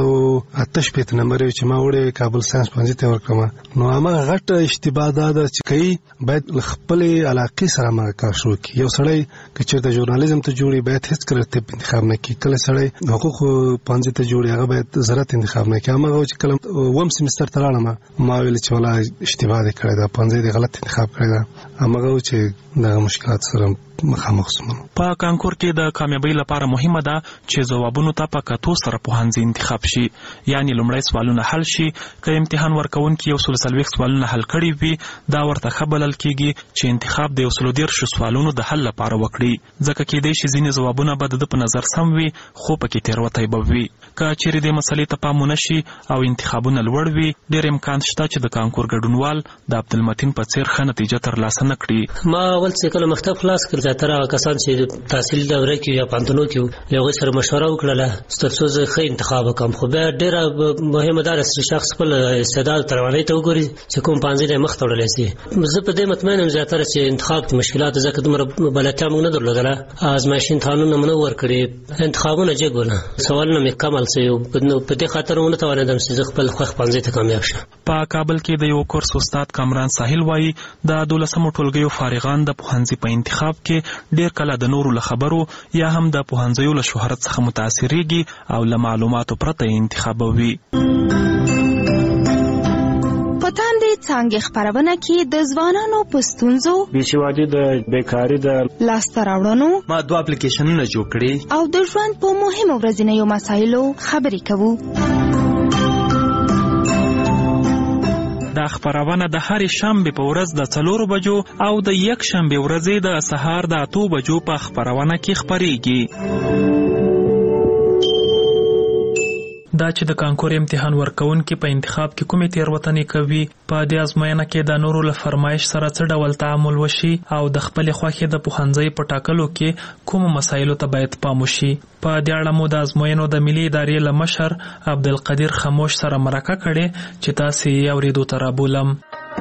288 نمبر چې ما وړي کابل ساينس پنځه ته ورکړم نو هغه غټ اشتباه ده چې کوي باید خپل علاقې سره مرکه شروع کړي یو سړی چې د ژورنالیزم ته جوړي باید هیڅ کله ته انتخاب نه کړي کله سړی حقوق پنځه ته جوړي هغه باید زراعت انتخاب نه کړي هغه چې کله وم سمستر ته راغلم ما ویل چې ولا اشتباه کړی دا پنځه دی غلط انتخاب کړی دا هغه چې د مشکلات سره مخامخ سمون په کانکور کې د کامیابی لپاره مهمه ده چې ځوابونو ته په کتو سره پوهنځي انتخاب شي یعنی لومړی سوالونه حل شي که امتحان ورکونکي یو څو سوالونه حل کړي وي دا ورته خبرل کیږي چې انتخاب د یو څو سوالونو د حل لپاره وکړي ځکه کې د شي ځینې ځوابونه به د په نظر سم وي خو پکې تیروتای به وي که چیرې د مسلې ته پام ونشي او انتخابونه لوړ وي ډېر امکان شته چې د کانکور ګډونوال د عبدالمتین په څیر ښه نتیجه ترلاسه نه کړي ما اول څه کله مکتب خلاص کړ تر هغه کسان چې تحصیل دوره کې یا پانتونو کې یو سره مشوره وکړه ستاسو زه ښه انتخاب وکم خو بیا ډېر مهمه ده چې شخص خپل استعداد تروانې ته وګوري چې کوم پانځې مخ ته وړل شي زه په دې مطمئن یم زیاتره چې انتخاب کې مشکلات ځکه دومره بلدتیا موږ نه درلودله آزمایش امتحانونه موږ ورکړي انتخابونه جګونه سوالونه مې کمال سي په دې خاطر موږ ته ورنه چې خپل خوښ پانځې ته کامیاب شم په کابل کې د یو کورس استاد کامران ساحل وایي د 12مو ټولګیو فارغان د پوهنځي په انتخاب کې چې ډیر کله د نورو له خبرو یا هم د پوهنځیو له شهرت څخه متاثریږي او له معلوماتو پرته انتخابوي. پتان دې څنګه خبرونه کې د ځوانانو په ستونزو بېسوادي د بیکاري د لاسته راوړنو ما 2 اپلیکیشنونه جوړ کړي او د ژوند په مهمو ورځنیو مسایلو خبرې کوو. دا خبرونه د هرې شنبې په ورځ د 4 بجو او د یک شنبې ورځې د سهار د 8 بجو په خبرونه کې خبريږي. دا چې د کانکور امتحان ورکوونکي په انتخاب کې کومې تېروتنې کوي، په دې ازموینه کې د نورو له فرمایش سره څه ډول تعامل وشي او د خپلې خوښې د پوهنځي په ټاکلو کې کومو مسایلو ته باید پام وشي. په دې اړه مو د ازموینو د ملي ادارې له مشر عبدالقدیر خموش سره مرکه کړې چې تاسې یې اورېدو ته رابولم.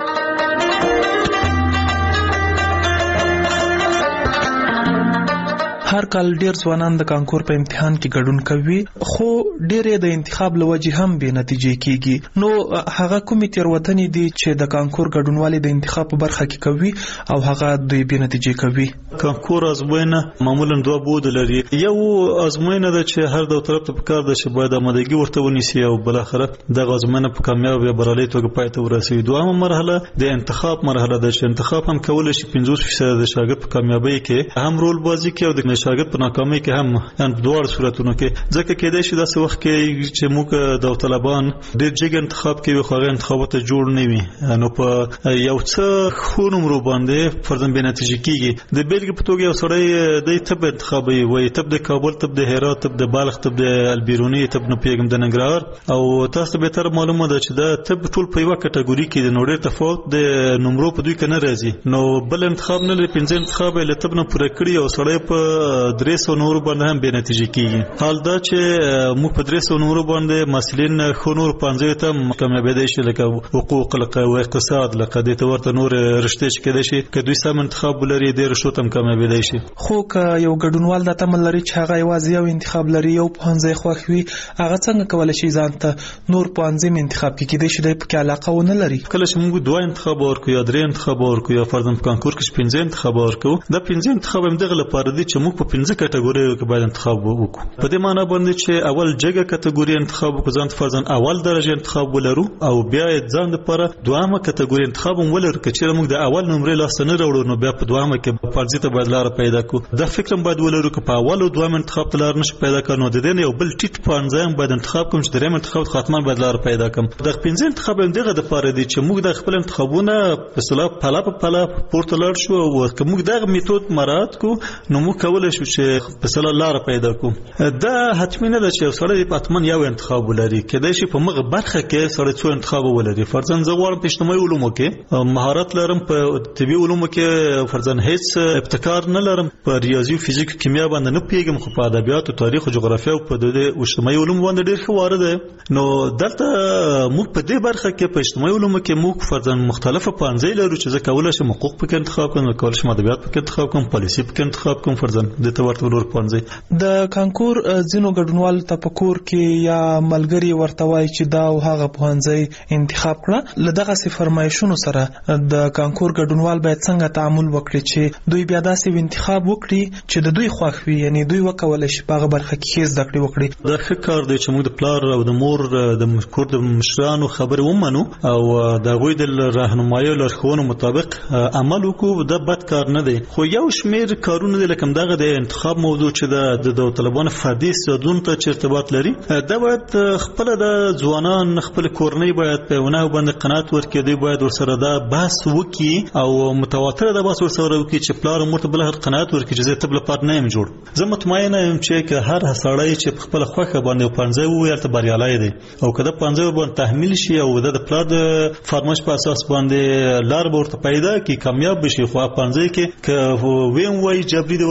هر کال ډیر ځوانان د کانکور په امتحان کې ګډون کوي، خو ډېرې د انتخاب له وجې هم بې نتیجې کیږي. نو هغه کومې تېروتنې دي چې د کانکور ګډونوالي د انتخاب په برخه کې کوي او هغه دوی بې نتیجې کوي؟ کانکور ازموینه معمولا 2 بود لري. یو ازموینه ده چې هر دوه طرف ته پکار ده چې باید آمادګي ورته ونیسي او بل اخره دغه ازموینه په کامیاب یا بریالي توګه پای ته ورسوي. دویمه مرحله د انتخاب مرحله ده چې انتخاب هم کولای شي 50% د شاګرد په کامیابی کې هم رول بازی کوي او د شاګرد په ناکامۍ کې هم ان په دوه صورتونو کې. ځکه کېدای شي داسې وخت کې چې موږ د طالبان ډېر جګ انتخاب کوي خو هغه انتخابات جوړ نه وي، نو په یو څه خو نمرو باندې فرضاً بې نتیجې کیږي. د بیلګې په توګه یو سړی د طب انتخابوي، وایي طب د کابل، طب د هرات، طب د بلخ، طب د البیروني، طب نه پیږم د ننګرهار، او تاسو ته بهتر معلومه ده چې دا طب ټول په یوه کټګوري کې د نوړې تفاوت د نمرو په دوی کې نه راځي. نو بل انتخاب نه لري، 15 انتخاب له طب نه پوره کړی او سړی په 300 نورو باندې هم بې نتیجې کیږي. حال دا چې موږ په 300 نورو باندې مسلین خو نور 50 ته کامیابېدای شي، لکه حقوق، لکه اقتصاد، لکه د تورته نور رشتې چې کېدای شي که دوی سم انتخاب ولري د رشتو تم کامیابېدای شي. خو که یو ګډونوال د تمل لري چې هغه یوازې یو انتخاب لري، یو پوهنځی خوښ وي، هغه څنګه کولی شي ځان ته نور پوهنځي انتخاب کړي؟ کېدای شي دی پکې علاقه ونه لري. کله چې موږ 2 انتخاب ورکوو یا 3 انتخاب ورکوو یا فرضاً په کانکور کې 15 انتخاب ورکوو، دا 15 انتخاب هم دغه لپاره دي چې موږ په 15 کټګوریو کې باید انتخاب وکړو. په دې معنی باندې چې اول جګه کټګوري انتخاب وکړو، ځان فرضاً اول درجه انتخاب ولرو، او بیا ځان لپاره دوامه کټګوري انتخاب هم ولرو. که چیرې موږ د اول نمرې لاس نه راوړو نو بیا په دوامه کې فرضي ته باید لار پیدا کړو. دا فکر هم باید ولرو چې په اول او دویم انتخاب ته لار نشي پیدا کړو، نو د دې یو بل ټیټ پانځه هم باید انتخاب کوم چې دریم انتخاب خاتمه باید لار پیدا کړم. د 15 انتخاب هم دغه د پاره دي چې موږ د خپل انتخابونه په صلاح پلا په پلا پورته لار شو، او که موږ دغه میتود مراعات کو نو موږ کولای شو چې په صلاح لار پیدا کو. دا حتمی نه ده چې سړی په اتمن یو انتخاب ولري، کېدای شي په مغه برخه کې سړی څو انتخاب ولري. فرضاً زه غواړم په اجتماعي علومو کې مهارت لرم، په طبي علومو کې فرضاً هیڅ ابتکار نه لرم، په ریاضي او فزیک کیمیا باندې نه پیږم، خو په ادبیات او تاریخ او جغرافیا او په د اجتماعي علومو باندې ډېر ښه وارد ده. نو دلته موږ په دې برخه کې په اجتماعي علومو کې موږ فرضاً مختلفه پانځې لرو چې زه کولای شم حقوق پکې انتخاب کړم، کولای شم ادبیات پکې انتخاب کړم، پالیسي پکې انتخاب کړم، فرضاً د تورته نور پانځې. د کانکور ځینو ګډونوالو ته په کور کې یا ملګری ورته وایي چې دا او هغه پوهنځی انتخاب کړه. له دغسې فرمایشونو سره د کانکور ګډونوال باید څنګه تعامل وکړي چې دوی بیا داسې انتخاب وکړي چې د دوی خوښ وي، یعنی دوی وکولی شي په هغه برخه کې ښې زده کړې وکړي؟ دا ښه کار دی چې موږ د پلار او د مور د کور د مشرانو خبرې ومنو او د هغوی د راهنمایي او لارښوونو مطابق عمل وکړو. دا بد کار نه دی، خو یو شمېر کارونه دي لکه دغه د انتخاب موضوع چې د طالبانو فردي استعدادونو ته ارتباط لري. دا باید خپل د ځوانان خپل کورنۍ باید په ونه باندې قناعت ورکړي، دوی باید ورسره دا بحث وکړي او متواتر دا بحث ورسره وکړي چې پلار مور ته بل هر قناعت ورکړي چې زه طب لپاره نه یم جوړ. زه مطمئن یم چې هر سړی چې خپل خوښه باندې پنځه وویل ته بریالی دی، او کله پنځه باندې تحمیل شي او د پلار د فرمایش په اساس باندې لار ورته پیدا کی کامیاب بشي. خو پنځه کې ک ویم وای جبري د ور باندې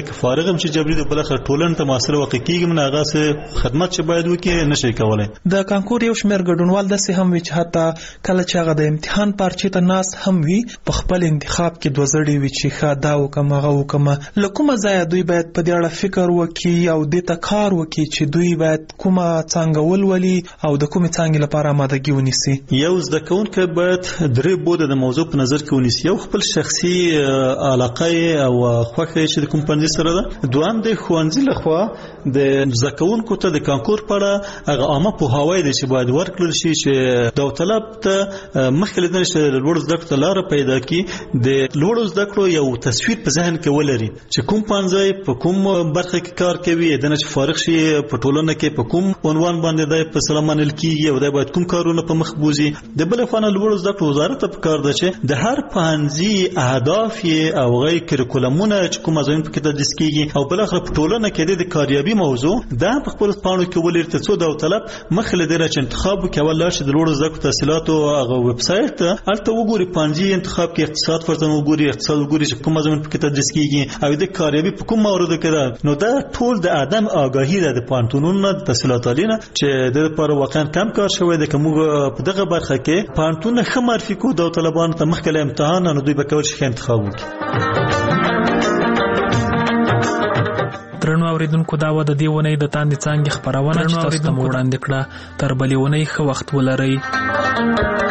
چې فارغ هم چې جبري د بل اخر ټولن ته معاصر واقع کیږي نه هغه څه خدمت چې باید وکړي نشي کولای. د کانکور یو شمېر ګډونوال داسې هم وي چې حتی کله چې هغه د امتحان پارچې ته ناس هم وي په خپل انتخاب کې دوه زړې وي چې ښه دا وکم هغه وکم. له کومه ځایه دوی باید په دې اړه فکر وکړي او دې ته کار وکړي چې دوی باید کومه څانګه ولولي او د کومې څانګې لپاره آمادګي ونیسي؟ یو زده کوونکی باید درې بوده د موضوع په نظر کې ونیسي. یو خپل شخصي علاقه او خوښه چې د کوم پنځه سره ده. دوام د ښوونځي لخوا د زده کوونکو ته د کانکور په اړه هغه عامه پوهاوی دی چې باید ورکړل شي چې داوطلب ته مخکې له دې چې لوړ زده کړو ته لاره پیدا کړي د لوړ زده کړو یو تصویر په ذهن کې ولري چې کوم پنځه په کوم برخه کې کار کوي د نه فارغ شي په ټولنه کې په کوم عنوان باندې د په سلامانل کېږي او د باید کوم کارونه په مخ بوزي. د بل خانه لوړ زده کړو وزارت په کار ده چې د هر پنځه اهداف او غیر کریکولمونه چې کوم ځین په کې تدریس کیږي او بل اخر په ټولنه کې د کاریابي موضوع دا په خپل پاڼو کې ولري ته څو داوطلب مخله د راچ انتخاب کې اول لاش د لوړ زده کړو تحصیلات او هغه ویب سټ ته الته وګوري پنځه انتخاب کې اقتصاد فرضاً وګوري اقتصاد وګوري چې کوم ځین په کې تدریس کیږي او د کاریابي په کوم موارد کې ده. نو دا ټول د ادم آگاهی ده د پانتونونو د تحصیلات عالیه چې د لپاره واقعا کم کار شوی د کوم په دغه برخه کې پانتون خمارفي کو د طالبانو ته مخکله امتحان نو دوی به کول شي انتخاب وکړي. درنو اوریدونکو دا و د دې ونې د تاندې څانګې خبرونه چې تاسو ته وړاندې کړه. تر بلې ونې ښه وخت ولرئ.